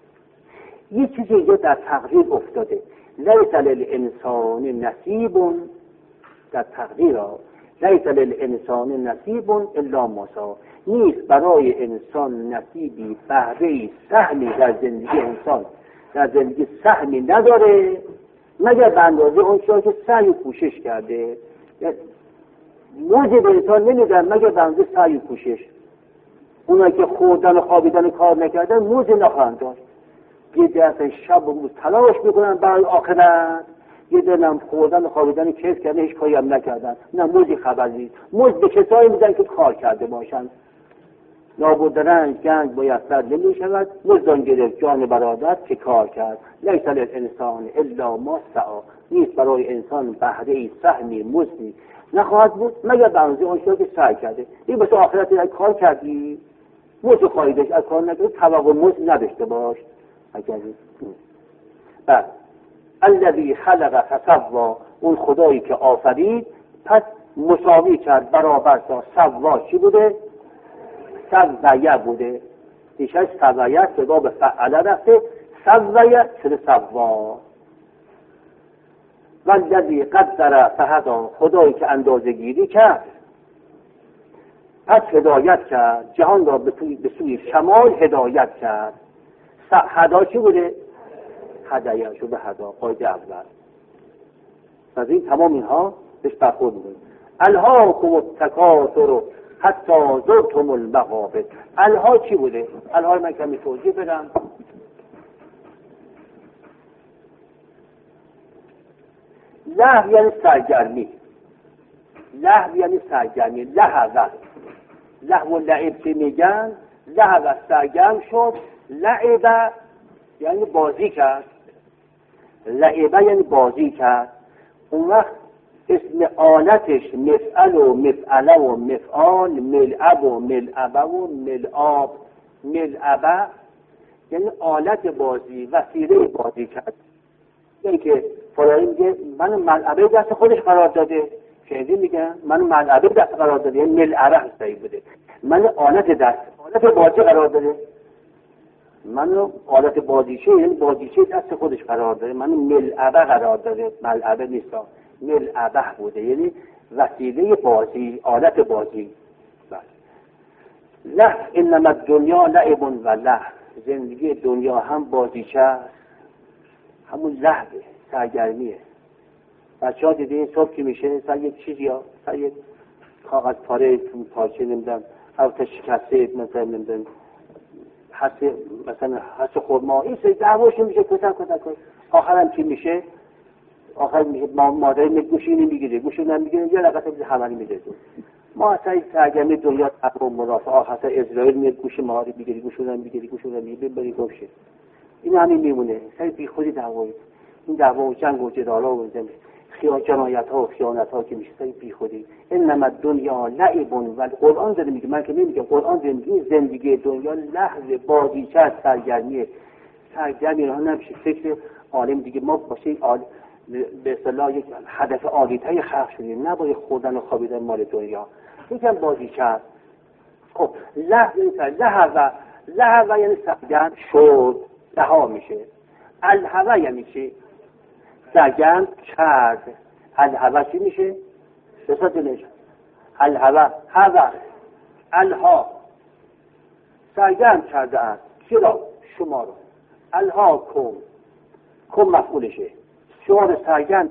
یه چیزی اینجا در تقدیر افتاده. لیس للانسان نصیب، در تقدیر ها لیس للانسان نصیب الا ما سعی، نیست برای انسان نصیبی بهره سهمی در زندگی انسان، در زندگی سهمی نداره مگر به اندازه اون چیزی که سعی و کوشش کرده. موجه به انسان نمیدن مگر به اندازه سعی و کوشش. اونایی که خوردن و خوابیدن و کار نکردن موجه نخواهند داشت. یه دفعه شب و روز تلاش میکنن برای آخرت، یه دنم خوردن و خوابیدن کیف کردن هیچ کاری هم نکردن، نه موجی خبر نیست. موج به کسایی میدن که کار کرده باشن. نابود رنج گنج باید سر نمی شود، مزدان گرفت جان برادر که کار کرد. لیس للانسان الا ما سعی، نیست برای انسان بهره سهمی مزدی نخواهد بود مگر به اندازه اون چیزی که سعی کرده. این واسه آخرت اگه کار کردی مزد خواهیدش، از کار نکردی توقع مزد نداشته باش. اگر بعد الذی خلق فسوا، اون خدایی که آفرید پس مساوی کرد، برابر ساخت. سوا چی بوده؟ سویه بوده. دیشب سویه صدا به فعله رفته، سویه شده سوا. والذی قدر فهدی، خدایی که اندازه گیری کرد پس هدایت کرد، جهان را به سوی شمال هدایت کرد. هدا چی بوده؟ هدایه شده هدا قاعده اول. از این تمام اینها بهش برخورد می‌کنیم. الهاکم التکاثر حتی زرتم المقابر. الها چی بوده؟ الها من کمی توضیح بدم. لهو یعنی سرگرمی، لهو یعنی سرگرمی. لهو لهو و لعب که میگن، لهو سرگرم شد، لعب یعنی بازی کرد، لعبه یعنی بازی کرد. اون وقت اسم آلتش مفعل و مفعله و مفعال، ملعب و ملعبه و ملعاب. ملعبه یعنی آلت بازی، وسیله بازی کرد. یعنی که فلانی میگه من ملعبه دست خودش قرار داده، شنیدی میگن من ملعبه دست قرار داده، یعنی ملعبه هستایی بوده. من آلت دست، آلت بازی قرار داده، من آلت بازیچه یعنی بازیچه دست خودش قرار داده، من ملعبه قرار داده. ملعبه نیست، ملعبه بوده یعنی وسیله بازی، آلت بازی. لهو انما الدنیا لعب و لهو، زندگی دنیا هم بازیچه است، همون لهوه، سرگرمیه. بچه ها دیده این صبح که میشه سر یک چیزی ها، سر یک کاغذ پاره پارچه نمیدن، اوتا شکسته مثلا نمیدن حس مثلا حس خورما، این سری دعواشون میشه کتن کتن کتن. آخرم چی میشه؟ آخر میشه مادری میگوشی نمیگیره، گوشی نمیگیره، یه لقطه بیده همانی میده دو. ما اصلا سرگرمی دنیا تقریبا مرافع آخر اسرائیل میاد گوشی مادری میگیری، گوشی نمیگیری، گوشی نمیگیری، ببری گوشه. این همین میمونه، سری بی خودی دعوایی. این دعوا و جنگ و جدالا و زمین خیال جنایت ها و خیانت ها که میشه بی خودی. انما دنیا لعب و قرآن داره میگه، من که نمیگم، قرآن داره میگه زندگی دنیا لحظه بازیچه از سرگرمیه. سرگرمی ها نمیشه فکر عالم دیگه، ما باشه عالم به اصطلاح یک هدف عالی‌تر خلق شدیم، نباید خوردن و خوابیدن مال دنیا. یکم بازیچه است. خب لحظه لحظه لحظه یعنی سرگرم شد، رها میشه. الهوه یعنی چی؟ سرگرم کرد. الهوه چی میشه؟ صفت نشه. الهوه هوه الها سرگرم کرده است. چرا؟ شما رو. الها کن کن مفعولشه. شما رو سرگرم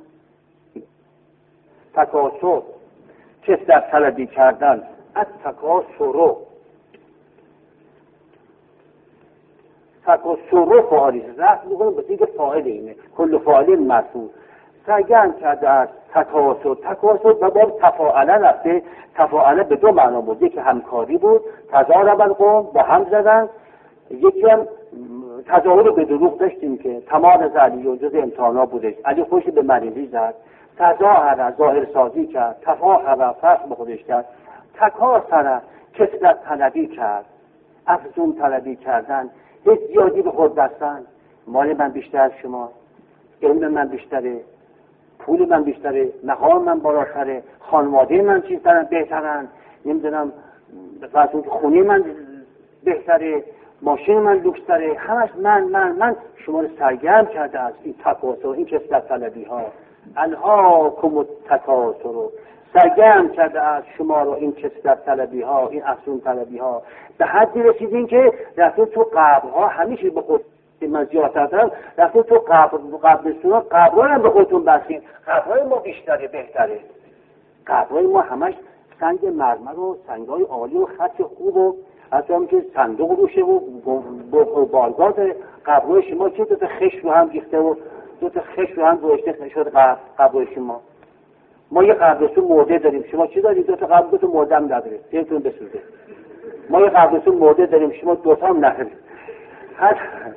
تکاسر کثرت طلبی کردن. از تکاسر رو تکاسر رو فاعلی رفت میکنه به دیگه فاعل اینه. کل فاعل مرفوع. سرگرم کرده است تکاسر. تکاسر و باب تفاعله رفته. تفاعله به دو معنا بود، یکی همکاری بود، تظاهر القوم با هم زدن. یکی هم تظاهر به دروغ داشتیم که تمام علی و جز امتحانا بودش. علی خوش به مریضی زد، تظاهر ظاهر سازی کرد، تفاخر فرق به خودش کرد، تکاسر کثرت طلبی کرد، افزون طلبی کردن، هیچ زیادی به خود بستن. مال من بیشتر از شما، علم من بیشتره، پول من بیشتره، مقام من بالاتره، خانواده من چیزترن بهترن، نمیدونم فرض خونه من بهتره، ماشین من لوکس‌تره، همش من من من شما رو سرگرم کرده است این تکاسر، این کثرت طلبی ها. الهاکم التکاسر، سرگرم کرده است شما رو این کثرت طلبی ها، این افزون طلبی ها. به حدی رسیدین که رفتین تو قبر ها، همیشه به خود من زیادتر دارم، رفتین تو قبر قبرستون ها، قبرها هم به خودتون بستین. قبرهای ما بیشتره بهتره. قبرهای ما همش سنگ مرمر و سنگای عالی و خط خوب و اصلا که صندوق روشه و بارگاه داره. قبرهای شما چه دو تا خش رو هم ریخته و دو تا خش رو هم گذاشته شده قبر قبرهای شما. ما یه قبرستون مرده داریم، شما چی دارید؟ دو تا قبر دو تا مرده هم نداره، دلتون بسوزه. ما یه قبرستون مرده داریم، شما دو تا هم ندارید. حتی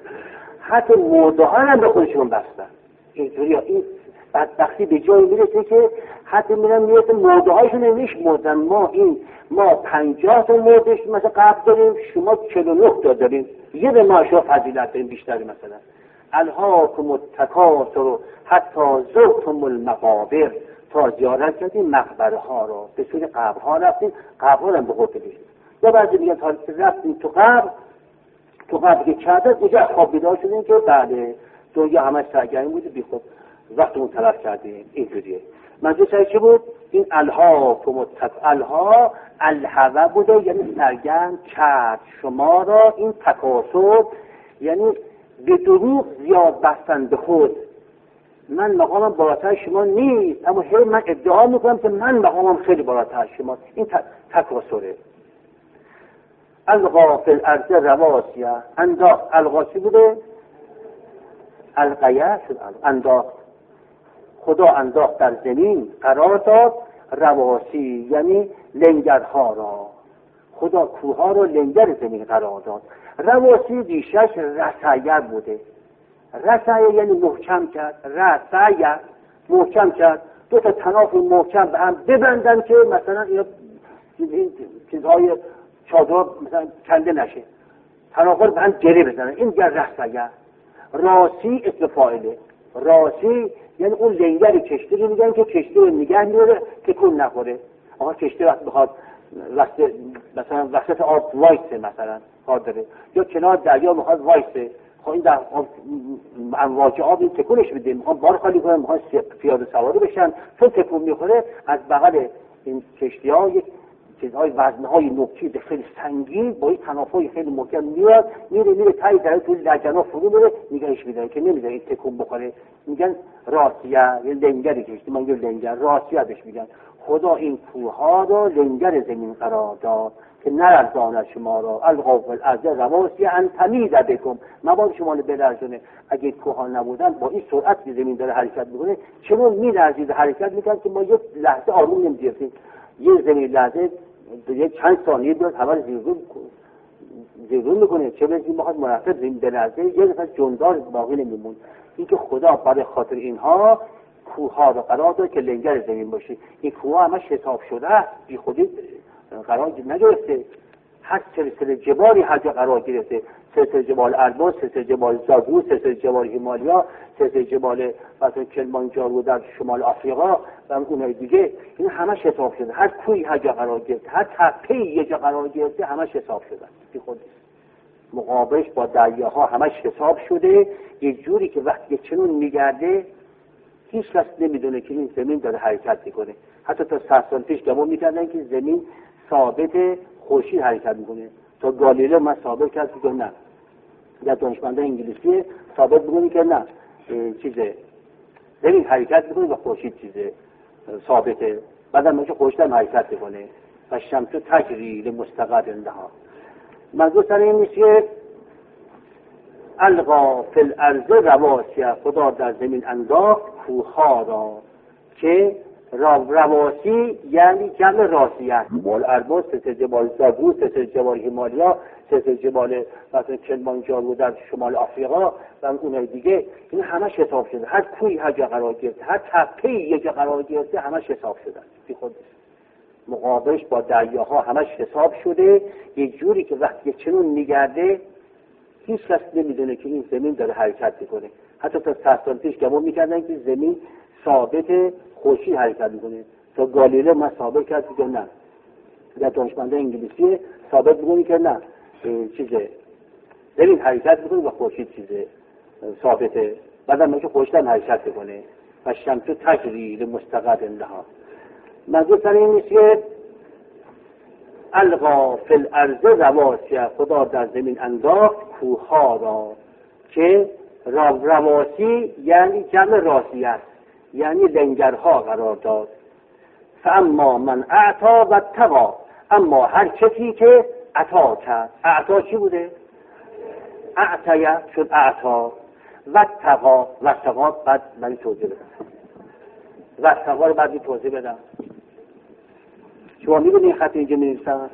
حتی مرده ها هم به خودشون بستن. اینطوری این بدبختی به جایی میرسه که حتی میرن میرسه مرده هاشون نمیش مردن. ما این ما پنجاه تا مردش مثلا قبر داریم، شما چهل و نه تا داریم. یه به ما شما فضیلت داریم بیشتری. مثلا الهاکم التکاسر حتی زرتم المقابر، تا زیارت کردیم مقبره ها رو، به سوی قبر ها رفتیم، قبر ها رو به خود بگیریم. یا بعضی میگن تا رفتیم تو قبر، تو قبر که چهده اونجا خواب بیدار شدیم که بعد دنیا همه سرگرمی بوده، بی خود وقتمون تلف کردیم. اینجوریه. منظور سر چه بود؟ این الها کمتک الها الهوه بوده، یعنی سرگرم کرد شما را این تکاسر، یعنی به دروغ زیاد بستن به خود. من مقامم بالاتر شما نیست، اما هی من ادعا میکنم که من مقامم خیلی بالاتر شما. این تکاسره. القا فی الارض رواسیه، انداخت. القاسی بوده القیه شد انداخت. خدا انداخت در زمین قرار داد رواسی، یعنی لنگرها را. خدا کوها رو لنگر زمین قرار داد. رواسی ریشش رسایه بوده. رسایه یعنی محکم کرد. رسایه محکم کرد. دو تا تناف محکم به هم ببندن که مثلا این چیزهای چادر مثلا کنده نشه، تناقض به هم گره بزنن. این دیگر رسایه. راسی اسم فاعله. راسی یعنی اون لنگر کشتی رو میگن که کشتی رو نگه می‌داره که کون نخوره. آقا کشتی وقت بخواد وسط مثلا وسط آب وایسه، مثلا کار داره، یا کنار دریا میخواد وایسه، خب این در امواج آب این تکونش بده، میخواد بار خالی کنن، میخواد پیاده سواری بشن، چون تکون میخوره از بغل این کشتی ها یک چیزهای وزنهای نوکی خیلی سنگین با این تنافای خیلی محکم میاد، میره میره تایی در توی لجنا فرو میره، نگهش میدن که نمیدن این تکون بخوره. میگن راسیه، یه لنگری کشتی، من یه لنگر راسیه بهش میگن. خدا این کوها رو لنگر زمین قرار داد که نلرزاند شما را. القا فی الارض رواسیه ان تمید بکم، مبادا شما رو بلرزونه. اگه کوها نبودن با این سرعت که زمین داره حرکت میکنه چون میلرزید حرکت میکنه که ما یک لحظه آروم نمیگرفتیم. یه زمین لحظه یک چند ثانیه بیاد همه زیرگون زیرگون میکنه، چه بزنیم بخواد مرتب زمین بلرزه یه دفعه جندار باقی نمیمون. این که خدا برای خاطر اینها کوه‌ها رو قرار داد که لنگر زمین باشه. این کوه‌ها همش حساب شده است، بی خودی قرار نگرفته. هر سلسله جبالی هر جا قرار گرفته، سلسله جبال البرز، سلسله جبال زاگرس، سلسله جبال هیمالیا، سلسله جبال مثلا کلیمانجارو در شمال آفریقا و اونای دیگه. این همش حساب شده. هر کوهی هر جا قرار گرفته، هر تپه‌ای یه جا قرار گرفته، همش حساب شده بی خودی. مقابلش با دریاها همش حساب شده، یه جوری که وقتی چنون میگرده هیچ کس نمیدونه که این زمین داره حرکت میکنه. حتی تا صد سال پیش گمان میکردن که زمین ثابت، خورشید حرکت میکنه. تا گالیله من ثابت کرد که نه، در دانشمندان انگلیسی ثابت میکنه که نه، چیزه زمین حرکت میکنه و خورشید چیزه ثابته. بعدم میشه خورشید هم حرکت میکنه و شمس تجری لمستقر لها. منظور سر این نیست که القا فی الارض رواسی، خدا در زمین انداخت کوه‌ها را که رواسی یعنی جمع راسیه، جبال البرز، سلسله جبال زاگرس، سلسله جبال هیمالیا، سلسله جبال مثلا کلیمانجارو در شمال آفریقا و اونای دیگه. این همش حساب شده. هر کوهی هر جا قرار گرفته، هر تپه‌ای یه جا قرار گرفته، همش حساب شده بی خود. مقابلش با دریاها همش حساب شده، یه جوری که وقتی چنون میگرده هیچ کس نمیدونه که این زمین داره حرکت میکنه. حتی تا صد سال پیش گمان میکردن که زمین ثابت، خورشید حرکت میکنه. تا گالیله من ثابت کرد که نه، در دانشمندان انگلیسی ثابت میکنه که نه، چیزه زمین حرکت میکنه و خورشید چیزه ثابته. بعدم میشه خورشید هم حرکت میکنه و شمس تجری لمستقر لها. منظور سر این نیست که القا فی الارض رواسی، خدا در زمین انداخت کوه‌ها را که رواسی یعنی جمع راسی است، یعنی لنگرها قرار داد. فاما من اعطا و اتقا، اما هر کسی که عطا کرد. اعطا چی بوده؟ اعطیه شد اعطا، و اتقا و اتقا بعد من توضیح بدم و اتقا رو بعد توضیح بدم. شما می‌بینید این خط اینجا می‌نویسن؟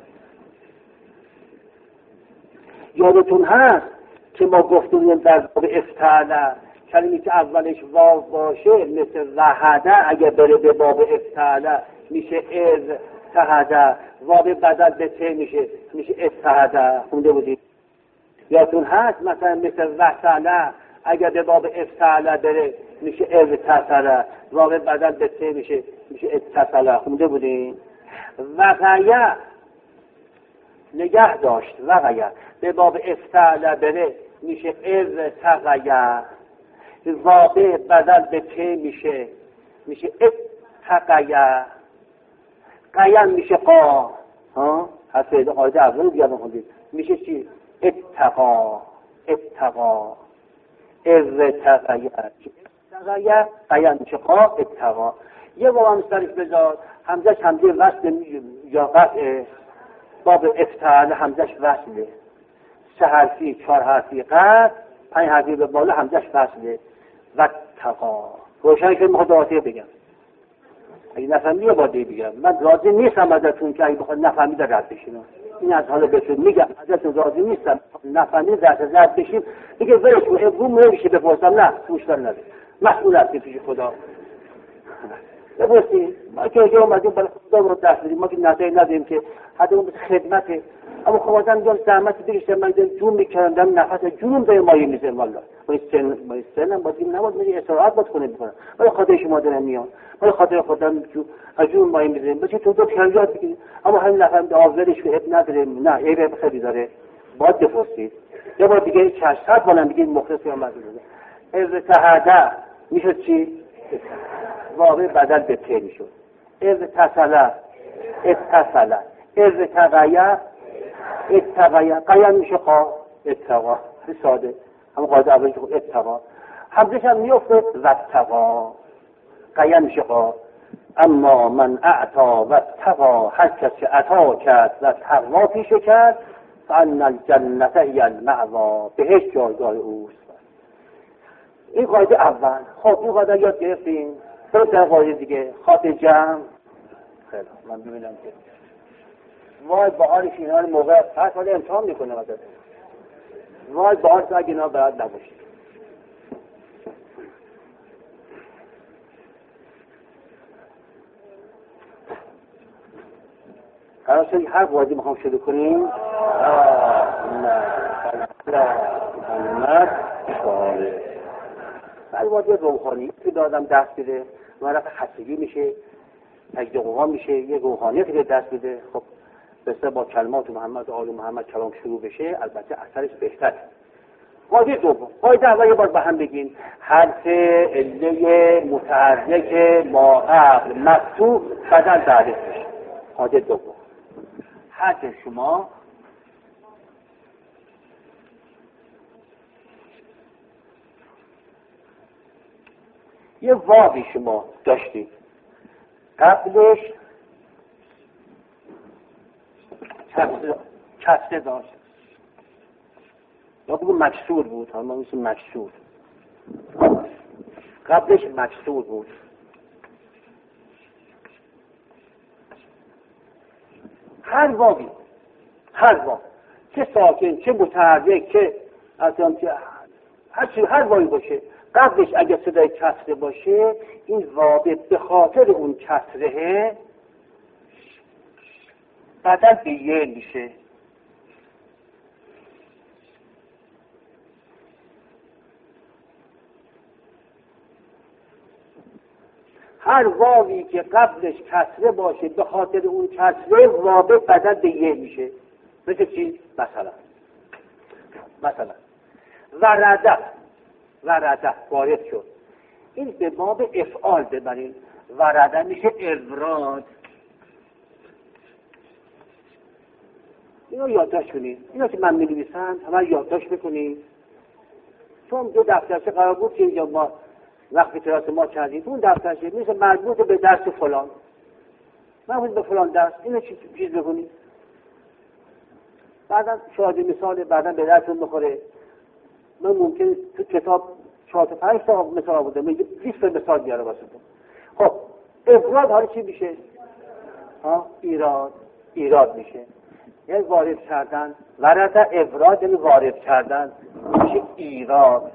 یادتون هست که ما گفتیم در باب افتعل کلمه‌ای که اولش واو باشه مثل وحده، اگه بره به باب افتعل میشه از تهده، واو بدل به ته میشه میشه اتحده. خونده بودید؟ یادتون هست مثلا مثل وصله اگه به باب افتعل بره میشه اتصل، واو بدل به ته میشه میشه اتصل. خونده بودید؟ وقیه نگه داشت، وقیه به باب افتعل بره میشه از تقیه، واقع بدل به ته میشه میشه اتقیه، قیم میشه قا. ها حتی قاعده اول بیادم خوندید میشه چی؟ اتقا اتقا از تقیه اتقیه قیم میشه قا اتقا. یه واو هم سرش بذار، همزش همزه وصل یا قطعه. باب افتعال همزش وصله، سه حرفی چهار حرفی قطع، پنج حرفی به بالا همزش وصله. و اتقا روشن شد. میخواد آتیه بگم، اگه نفهمی یه باده بگم. من راضی نیستم ازتون که اگه بخواد نفهمی در رد بشیم. این از حالا بهتون میگم ازتون راضی نیستم نفهمی در رد بشیم. میگه ورش کن ابروم نمیشه بپرسم، نه گوشتر نده، مسئول هستی پیش خدا. بپرسی ما که اگه اومدیم برای خدا رو دست بدیم، ما که نظری نداریم که حتی اون خدمته. اما خب آدم میگم زحمت بکشم، من جون میکردم نفس جونم به مایه میزنم. والله ما سن ما سنم باید نباید میگه استراحت باید کنه میکنم. ولی خاطر شما دارم میام، ولی خاطر خودم جو جون مایه میزنم. بچه تو دو خیالات بگید، اما همین لفظ آوردش که اب نداره، نه عیب خیلی داره، باید بپرسید. یا باید دیگه چشمت بالا دیگه مخلص اومد میگه از تهده میشه چی؟ واقع بدل به ته میشد. از تصله اتصله، از تقیه اتقیه، قیم میشه قا اتقا. ساده هم قاعده اولی که اتقا همزش هم میفته و اتقا قیم میشه قا. اما من اعطا و اتقا، هر کس که عطا کرد و تقوا پیشه کرد، فان الجنت هی المأوا، بهشت جایگاه اوست. این قاعده اول. خب این قاعده یاد گرفتیم. بریم در قاعده دیگه، خاطر جمع. خیلی من ببینم که وای با حالش اینا رو موقع فرق حالا امتحان میکنه مثلا. وای با حالش اگه اینا برد نباشید. قرار شد هر وادی میخوام شروع کنیم. محمد صالح بعد وادی روحانی که دادم دست بده مرف خستگی میشه، تجدید قوا میشه، یه روحانیت که دست بده. خب بسته با کلمات محمد و آل محمد کلام شروع بشه، البته اثرش بهتره. قاعده دوم، قاعده اول یه بار با هم بگیم. حرف عله متحرک ما قبل مفتوح بدل تعریف میشه. قاعده دوم، حرف شما یه واوی شما داشتید قبلش کسره داشت یا بگو مکسور بود، همه مثل مکسور، قبلش مکسور بود. هر واوی هر واو چه ساکن چه متحرک چه اصلا چه هر چی هر واوی باشه قبلش اگه صدای کسره باشه این واو به خاطر اون کسره بدل به یه میشه. هر واوی که قبلش کسره باشه به خاطر اون کسره واو بدل به یه میشه. مثل چی؟ مثلا مثلا ورده ورده وارد شد، این به باب افعال ببرین. ورده میشه اوراد. اینو یادداشت کنید، اینا که من می‌نویسم همه یادداشت بکنید، چون دو دفترچه قرار بود که اینجا ما وقتی کلاس ما کردیم اون دفترچه میشه مربوط به درس فلان، مربوط به فلان درس، اینو چیز بکنید. بعدا شاید مثال بعدا به درستون بخوره. من ممکن تو کتاب چهار تا پنج تا مثال آورده، میگه بیست تا مثال بیاره واسه تو. خب افراد حالا چی میشه؟ ها ایراد ایراد میشه. یعنی وارد کردن، ورد افراد یعنی وارد کردن، میشه ایراد.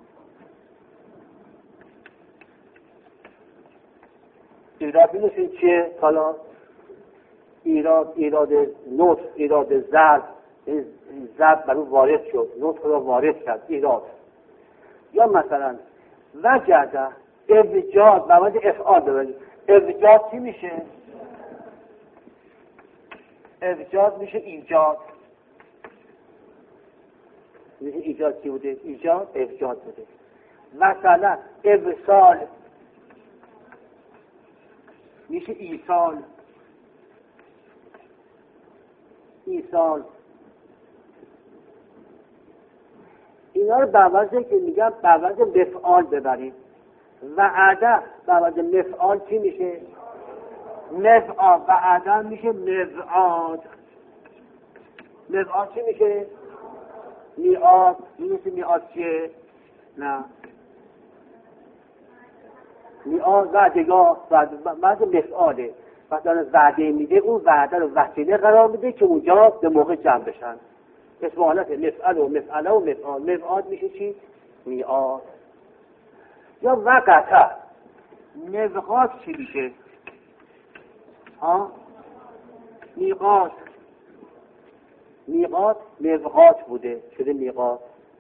ایراد میدونید چیه؟ حالا ایراد ایراد نطق، ایراد ضرب، ضرب برای وارد شد، نطق رو وارد کرد، ایراد. یا مثلا وجد ابجاد مواد افعال ببرید. ابجاد چی میشه؟ ابجاد میشه ایجاد. میشه ایجاد چی بوده؟ ایجاد ابجاد بوده. مثلا ابسال میشه ایصال. ایصال اینا رو بعوضه که میگم بعوض مفعال ببرید. وعده بعوض مفعال چی میشه؟ مفعال. وعده میشه مفعاد. مفعال چی میشه؟ میعاد. میشه میعاد چیه؟ نه میعاد وعدگاه بعض مفعاله. مثلا وعده میده اون وعده رو وسیله قرار میده که اونجا به موقع جمع بشن. اسم حالت مفعل و مفعله و مفعال. مفعال میشه چی؟ میعاد. یا وقته میقات چی میشه؟ ها؟ میقات. میقات میقات بوده شده میقات.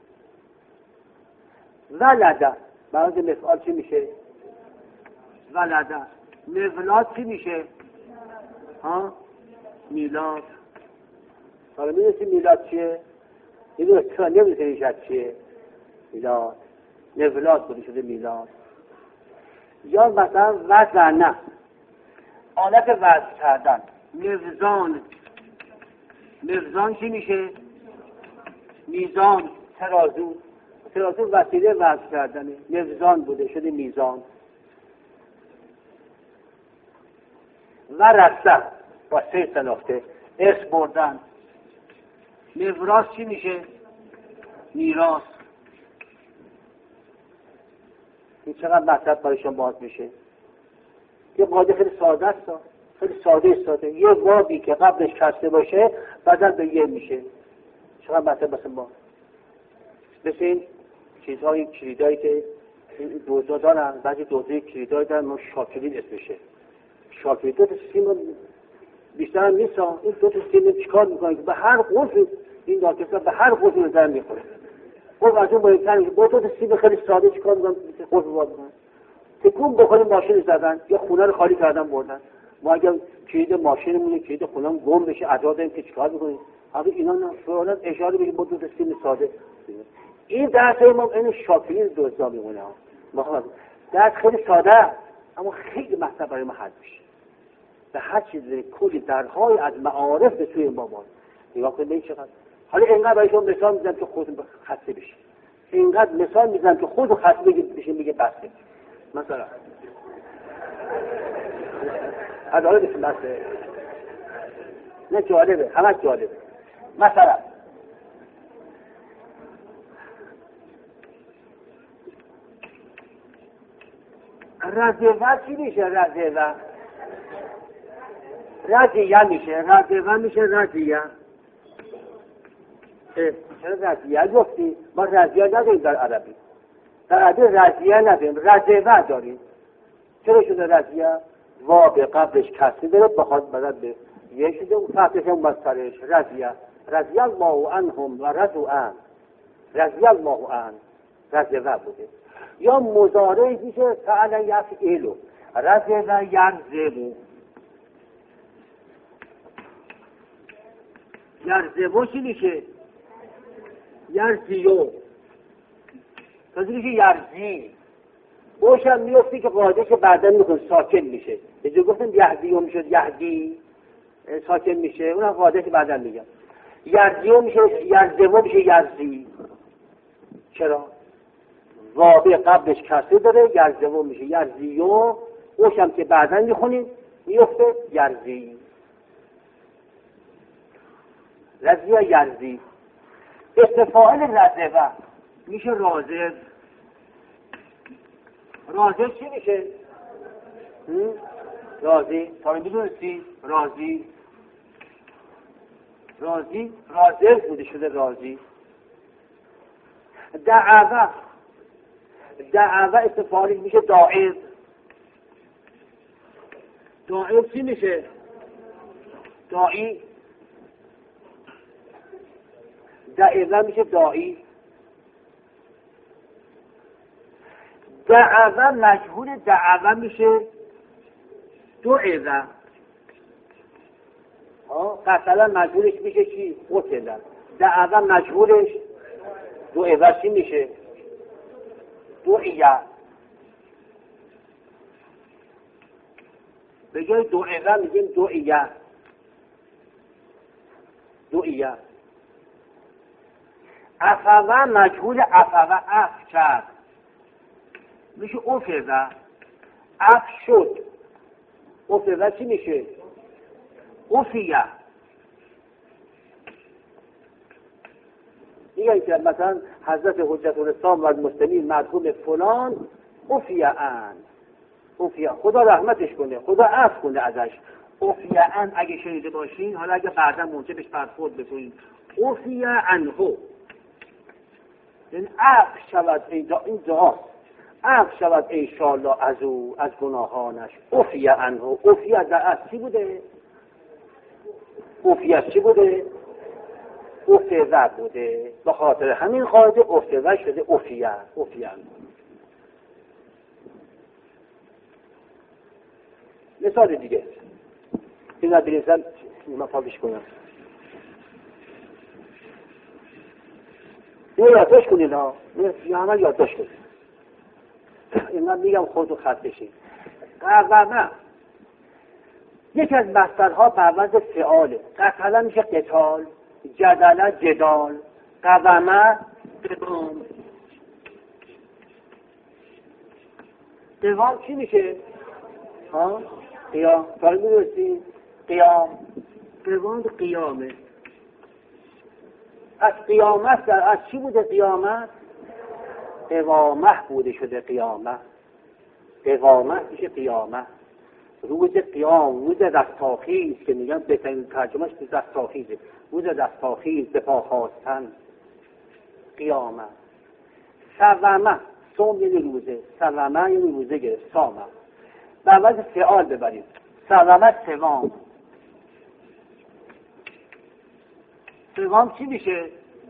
ولده بعض مفعال چی میشه؟ ولده. مولاد چی میشه؟ ها؟ میلاد. حالا میدونی میلاد چیه؟ میدونی تو نمیدونی شد چیه؟ میلاد. مولاد بوده شده میلاد. یا مثلا وزنه آلت وزن کردن. موزان. موزان چی میشه؟ میزان. ترازو. ترازو وسیله وزن کردنه. موزان بوده شده میزان. ورثه با سه سلافته اسم بردن. میراث چی میشه؟ میراث. این چقدر مطلب برایشون باز میشه. یه قاعده خیلی ساده است، خیلی ساده ساده. یه واوی که قبلش کسره باشه بدل به یه میشه. چقدر مطلب بسیم باز. مثل این چیزهای کلیدایی که دوزا دارن، بعضی دوزای کلیدایی دارن، ما شاکلین اسمشه. شاکلین دو تا سیستم بیشتر هم نیست. این دو تا سیم چیکار میکنه که به هر قفل این داکسا به هر قفل نظر میخوره. خب از اون باید که با دو تا سیم خیلی ساده چیکار میکنن قفل باز میکنن. تکون بخوره ماشین زدن یا خونه رو خالی کردن بردن. ما اگر کلید ماشینمون کلید خونم گم بشه ادا داریم که چیکار میکنیم؟ حالا اینا نه فعلا اشاره بگیم با دو تا سیم ساده. این درس ما این شاپینگ دوزا میمونه. ما درس خیلی ساده اما خیلی مطلب برای ما حل میشه. به هر چیزی کلی درهای از معارف به سوی ما باز. نگاه کنید چقدر. حالا اینقدر برای شما مثال میزنم که خودتون خسته بشید. اینقدر مثال میزنم که خودتون خسته بشید میگه بسه. مثلا حالا بسیم بسه. نه جالبه، همه جالبه. مثلا رزیوه چی میشه رزیوه؟ رزیه میشه، رزیوه میشه رزیه. چرا رزیه گفتی؟ ما رزیه نداریم در عربی. در عربی رزیه نداریم، رزیوه داریم. چرا شده رزیه؟ وا به قبلش کسی داره بخواد بدد به یه شده و فتحش هم مسترش رزیه. رزیه الله عنهم و رضوا عنه. رزیه الله عنه رزیوه بوده. یا مضارع میشه فعل یفعلو رزیوه یرزبو. یرزبو چی میشه؟ یرزیو. تازه میشه یرزی. باش هم میفتی که قاعده که بعدا میکنه ساکن میشه. یه جو گفتم یهدیو میشد یهدی ساکن میشه. اونم قاعده که بعدا میگم. یرزیو میشه یرزبو میشه یرزی. چرا؟ واقع قبلش کسر داره یرزبو میشه یرزیو. باش هم که بعدا میخونیم میفته یرزی. رزیه یرزی. استفاعل رزیوه میشه رازق. رازق چی میشه؟ رازی. تا میدونستی؟ رازی. رازی رازق بوده شده رازی. دعوه دعوه استفاعلش میشه داعی. داعی چی میشه؟ داعی. دعوه میشه داعی. دعوه مجهول دعوه میشه دعوه. ها مثلا مجهولش میشه چی؟ قتله. دعوه مجهولش دعوه چی میشه؟ دعیه. به جای دعوه میگیم دعیه. دعیه. عفوه مجهول عفوه عفو کرد میشه افوه. عفو شد. افوه چی میشه؟ افیه. میگن که مثلا حضرت حجت الاسلام و المسلمین مرحوم فلان افیه ان. افیه خدا رحمتش کنه، خدا عفو کنه ازش. افیه ان اگه شنیده باشین، حالا اگه بعدا ممکنه بهش برخورد بکنین، افیه انهو یعنی عفو شود این دعا عفو شود انشاءالله از او از گناهانش. افیه انهو. افیه در از چی بوده؟ افیه چی بوده؟ افیه بوده. به خاطر همین قاعده افیه شده افیه. افیه مثال دیگه این را بریزم مفاقش کنم. این یادداشت کنید ها. این همه یادداشت کنید. اینا میگم خودتون خط بشید. قوامه یکی از مصدرها به عوض فعاله. قتله میشه قتال، جدله جدال، قوامه قوام. قوام چی میشه؟ ها؟ قیام. سال میدونستی؟ قیام. قوام قیامه. از قیامت در از چی بوده قیامت؟ قوامه بوده شده قیامه. قوامه میشه قیامه. روز قیام، روز رستاخیز که میگن بهترین ترجمهش به رستاخیزه. روز رستاخیز به پا خواستن قیامه. سومه صوم یعنی روزه. سومه یعنی روزه گرفت. سامه به عوض فعال ببریم. سومه سوام. سوم چی میشه؟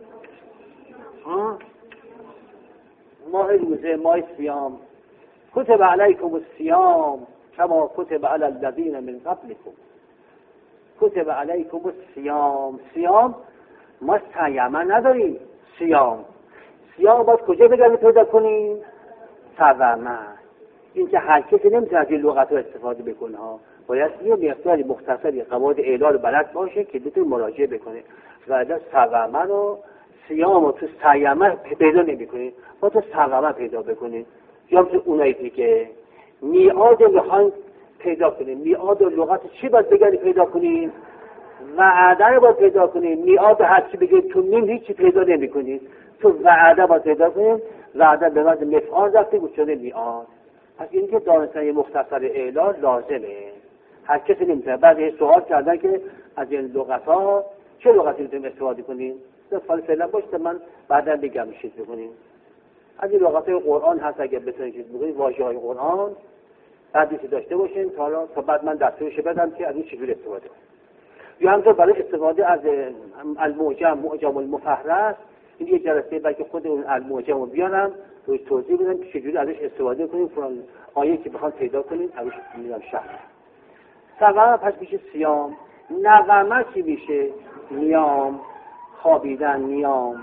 ماه روزه، ماه سیام. کتب علیکم الصیام کما کتب علی الذین من قبلکم. کتب علیکم الصیام. سیام ما صیامه نداریم. سیام سیام باید کجا بگردیم پیدا کنیم؟ صومه. این که هر کسی نمیتونه از این لغت رو استفاده بکنه ها. باید یه مقداری مختصری قواعد اعلال بلد باشه که بتونه مراجعه بکنه. و اگر صومه رو سیام رو تو صیامه پیدا نمی کنید، با تو صومه پیدا بکنید. یا تو اونایی دیگه میعاد رو میخواین پیدا کنید. میعاد و لغت چی باید بگردی پیدا کنید؟ وعده رو باید پیدا کنید. میعاد هر چی بگید تو نیم هیچی پیدا نمی کنید. تو وعده باید پیدا کنید. وعده به وزن مفعال رفته بود شده میعاد. پس این که دانستن یه مختصر اعلال لازمه. هر کسی نمیتونه. بعضی سوال کردن که از این لغت ها چه لغتی میتونیم استفاده کنیم؟ فعلا فعلا باشه من بعدا بگم چیز بکنیم. از این لغت های قرآن هست اگر بتونید چیز بکنید، واژه های قرآن بعدی که داشته باشین تا حالا تا بعد من دستورش بدم که از این چجوری استفاده کنیم. یا همینطور برای استفاده از المعجم، معجم المفهرس، این یه جلسه بلکه خود اون المعجم رو بیارم روش توضیح بدم که چجوری ازش استفاده کنیم. فلان آیه که بخوام پیدا کنیم ازش میگم شرح. سوم پس میشه صیام. نومه چی میشه؟ نیام، خوابیدن، نیام.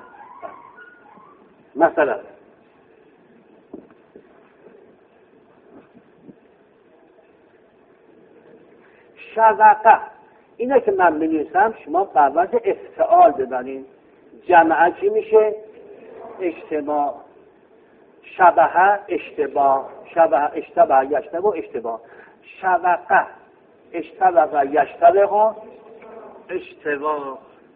مثلا شوقه، اینا که من بنویسم شما قواعد افتعال ببرین. جمعه چی میشه؟ اجتماع. شبهه اشتباه. شبهه اشتباه یشتباه اشتباه. شوقه اشتباه یشتباه اشتباه.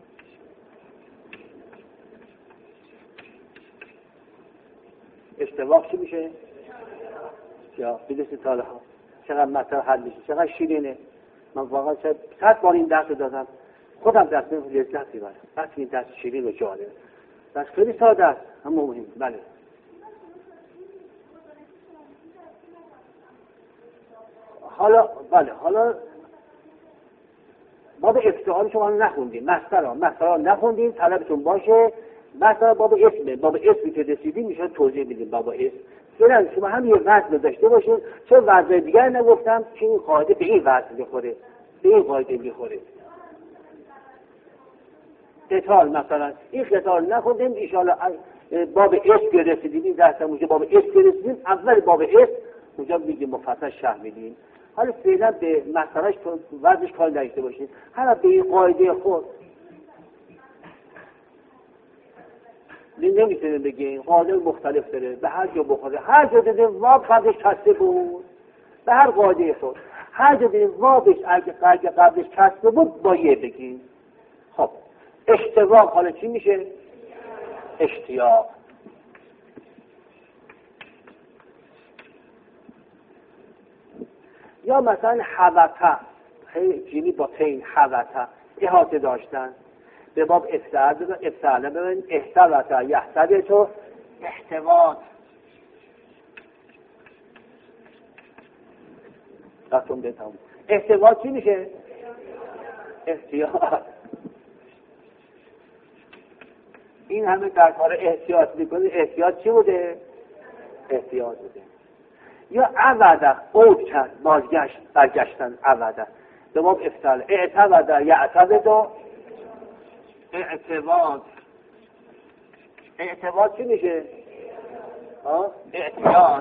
اشتباه چی میشه؟ یا بدست تاله ها چقدر مطلب حل میشه، چقدر شیرینه. من واقعا شاید صد بار این درس دادم خودم درس لذت میبرم. بس این درس شیرین و جالب، بس خیلی ساده است اما مهم. بله حالا بله حالا باب افتعال شما نخوندیم. مصدر مصدر نخوندیم. طلبتون باشه مثلا باب اسم باب اسمی که رسیدیم میشه توضیح بدیم. باب اسم فعلا شما هم یه وزن داشته باشین، چون وزن دیگر نگفتم که این قاعده به این وزن بخوره، به این قاعده بخوره. قتال مثلا این قتال نخوندیم ان شاء الله باب اسم که رسیدیم درس اونجا باب اسم که رسیدیم اول باب اسم اونجا میگیم مفصل شرح میدیم. حالا فعلا به مسئلهش وزنش کار نداشته باشین. حالا به این قاعده خود نمیتونیم بگیم. قاعده مختلف داره، به هر جا بخوره. هر جا دیدیم واب قبلش کسته بود، به هر قاعده خود هر جا دیدیم وابش اگه قبلش کسته بود با یه بگیم. خب اشتباه حالا چی میشه؟ اشتیاق. یا مثلا حوطه، جیمی با تین حوطه احاطه داشتن. به باب افتعال افتعال ببین احتوطه یحتوی تو احتوات. دستون بتام احتوات چی میشه؟ احتیاط. این همه در کار احتیاط میکنه. احتیاط چی بوده؟ احتیاط بوده. یا عوده عود کرد، بازگشت، برگشتن. عوده به باب افتعال اعتوده یعتوده اعتباد. اعتباد چی میشه؟ اعتیاد.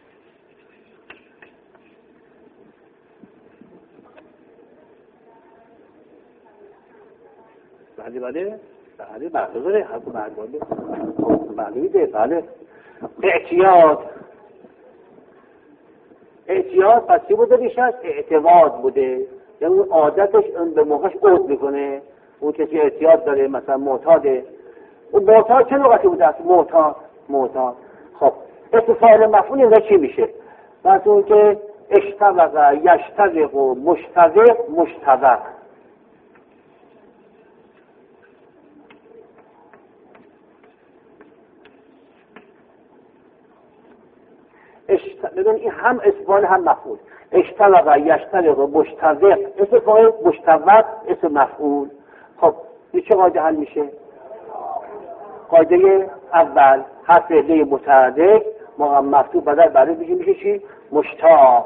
بله بله بله بله بله حق بله بله بله اعتیاد. اعتیاد پس چی بوده بیش از اعتباد بوده؟ یعنی عادتش اون به موقعش عود میکنه. اون کسی اعتیاد داره مثلا معتاده. اون معتاد چه لغتی بوده است؟ معتاد. معتاد. خب اسم فاعل مفعول اینجا چی میشه؟ پس اون که اشتوق یشتوق و مشتوق مشتوق. اشت... ببین این هم اسم فاعل هم مفعول. اشتوق یشتوق و مشتوق اسم فاعل، مشتوق اسم مفعول. خب این چه قاعده حل میشه؟ قاعده اول حرف عله متحرک ما مفتوح بدل برای میشه میشه چی؟ مشتاق.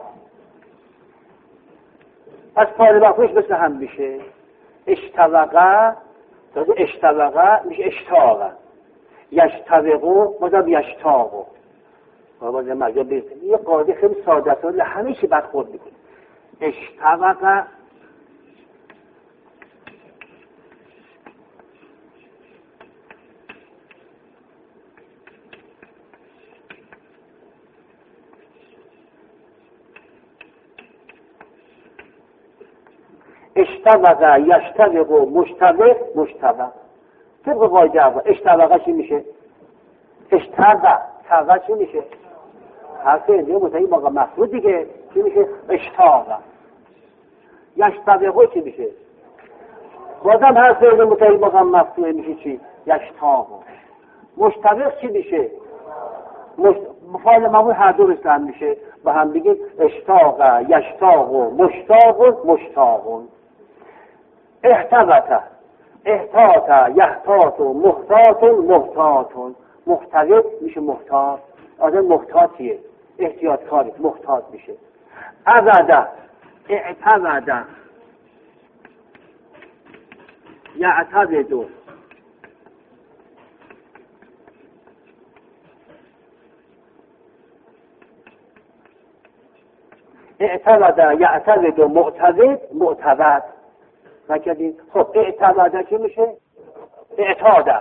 از فاعل مفعولش مثل هم میشه اشتوقه، تازه اشتوقه میشه اشتاقه، یشتوقو مازم یشتاقو. باز مجال بیرسیم یه قاعده خیلی ساده است ولی همه چی برخورد میکنه. اشتوقه اشتوقه یشتوقو مشتوق مشتوق. طبق قاعده اول اشتوقه چی میشه؟ اشتوقه توقه چی میشه؟ حرف علیه متحرک موقع مفعول دیگه چی میشه؟ اشتاقه. یشتوقو چی میشه؟ بازم حرف علیه متحرک موقع مفعول میشه چی؟ یشتاقو. مشتوق چی میشه؟ مشت... فاعل مفعول هر دو رسل هم میشه با هم بگیم اشتاقه یشتاقو مشتاق مشتاقون. احتوته احتاطه یحتاط و محتاط محتاطون. محتوط میشه محتاط. آدم محتاطیه احتیاطکاری محتاط میشه. عبده اعتمده یعتبدو اعتمده یعتبدو معتبد معتبد نکردیم. خب اعتمده چی میشه؟ اعتاده.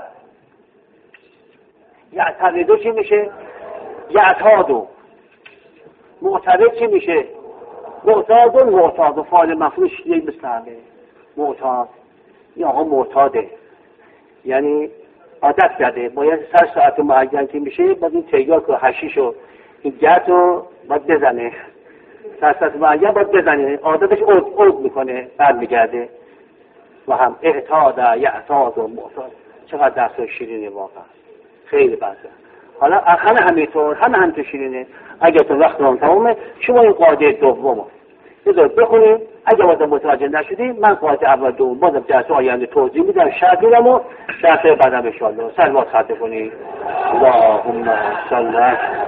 یعتبدو چی میشه؟ یعتادو. معتبد چی میشه؟ معتادو معتادو. فاعل مفعولش یک مثل همه معتاد. این آقا معتاده یعنی عادت کرده باید سر ساعت معین که میشه باید این تیگار که حشیش و این گرد رو باید بزنه سر ساعت معین باید بزنه عادتش عود عود میکنه بر میگرده و هم اعتاده یعتاد و معتاد. چقدر درس شیرینه واقعا خیلی بازه. حالا همه همینطور همه همینطور شیرینه. اگر تو وقت رو تمامه شما این قاعده دوم بذار بخونیم. اگر بازم متوجه نشدیم من قاعده اول دوم بازم جلسه آینده توضیح میدم شرح میدم و جلسه بعدم ان شاء الله سلوات خاطر کنید. اللهم صل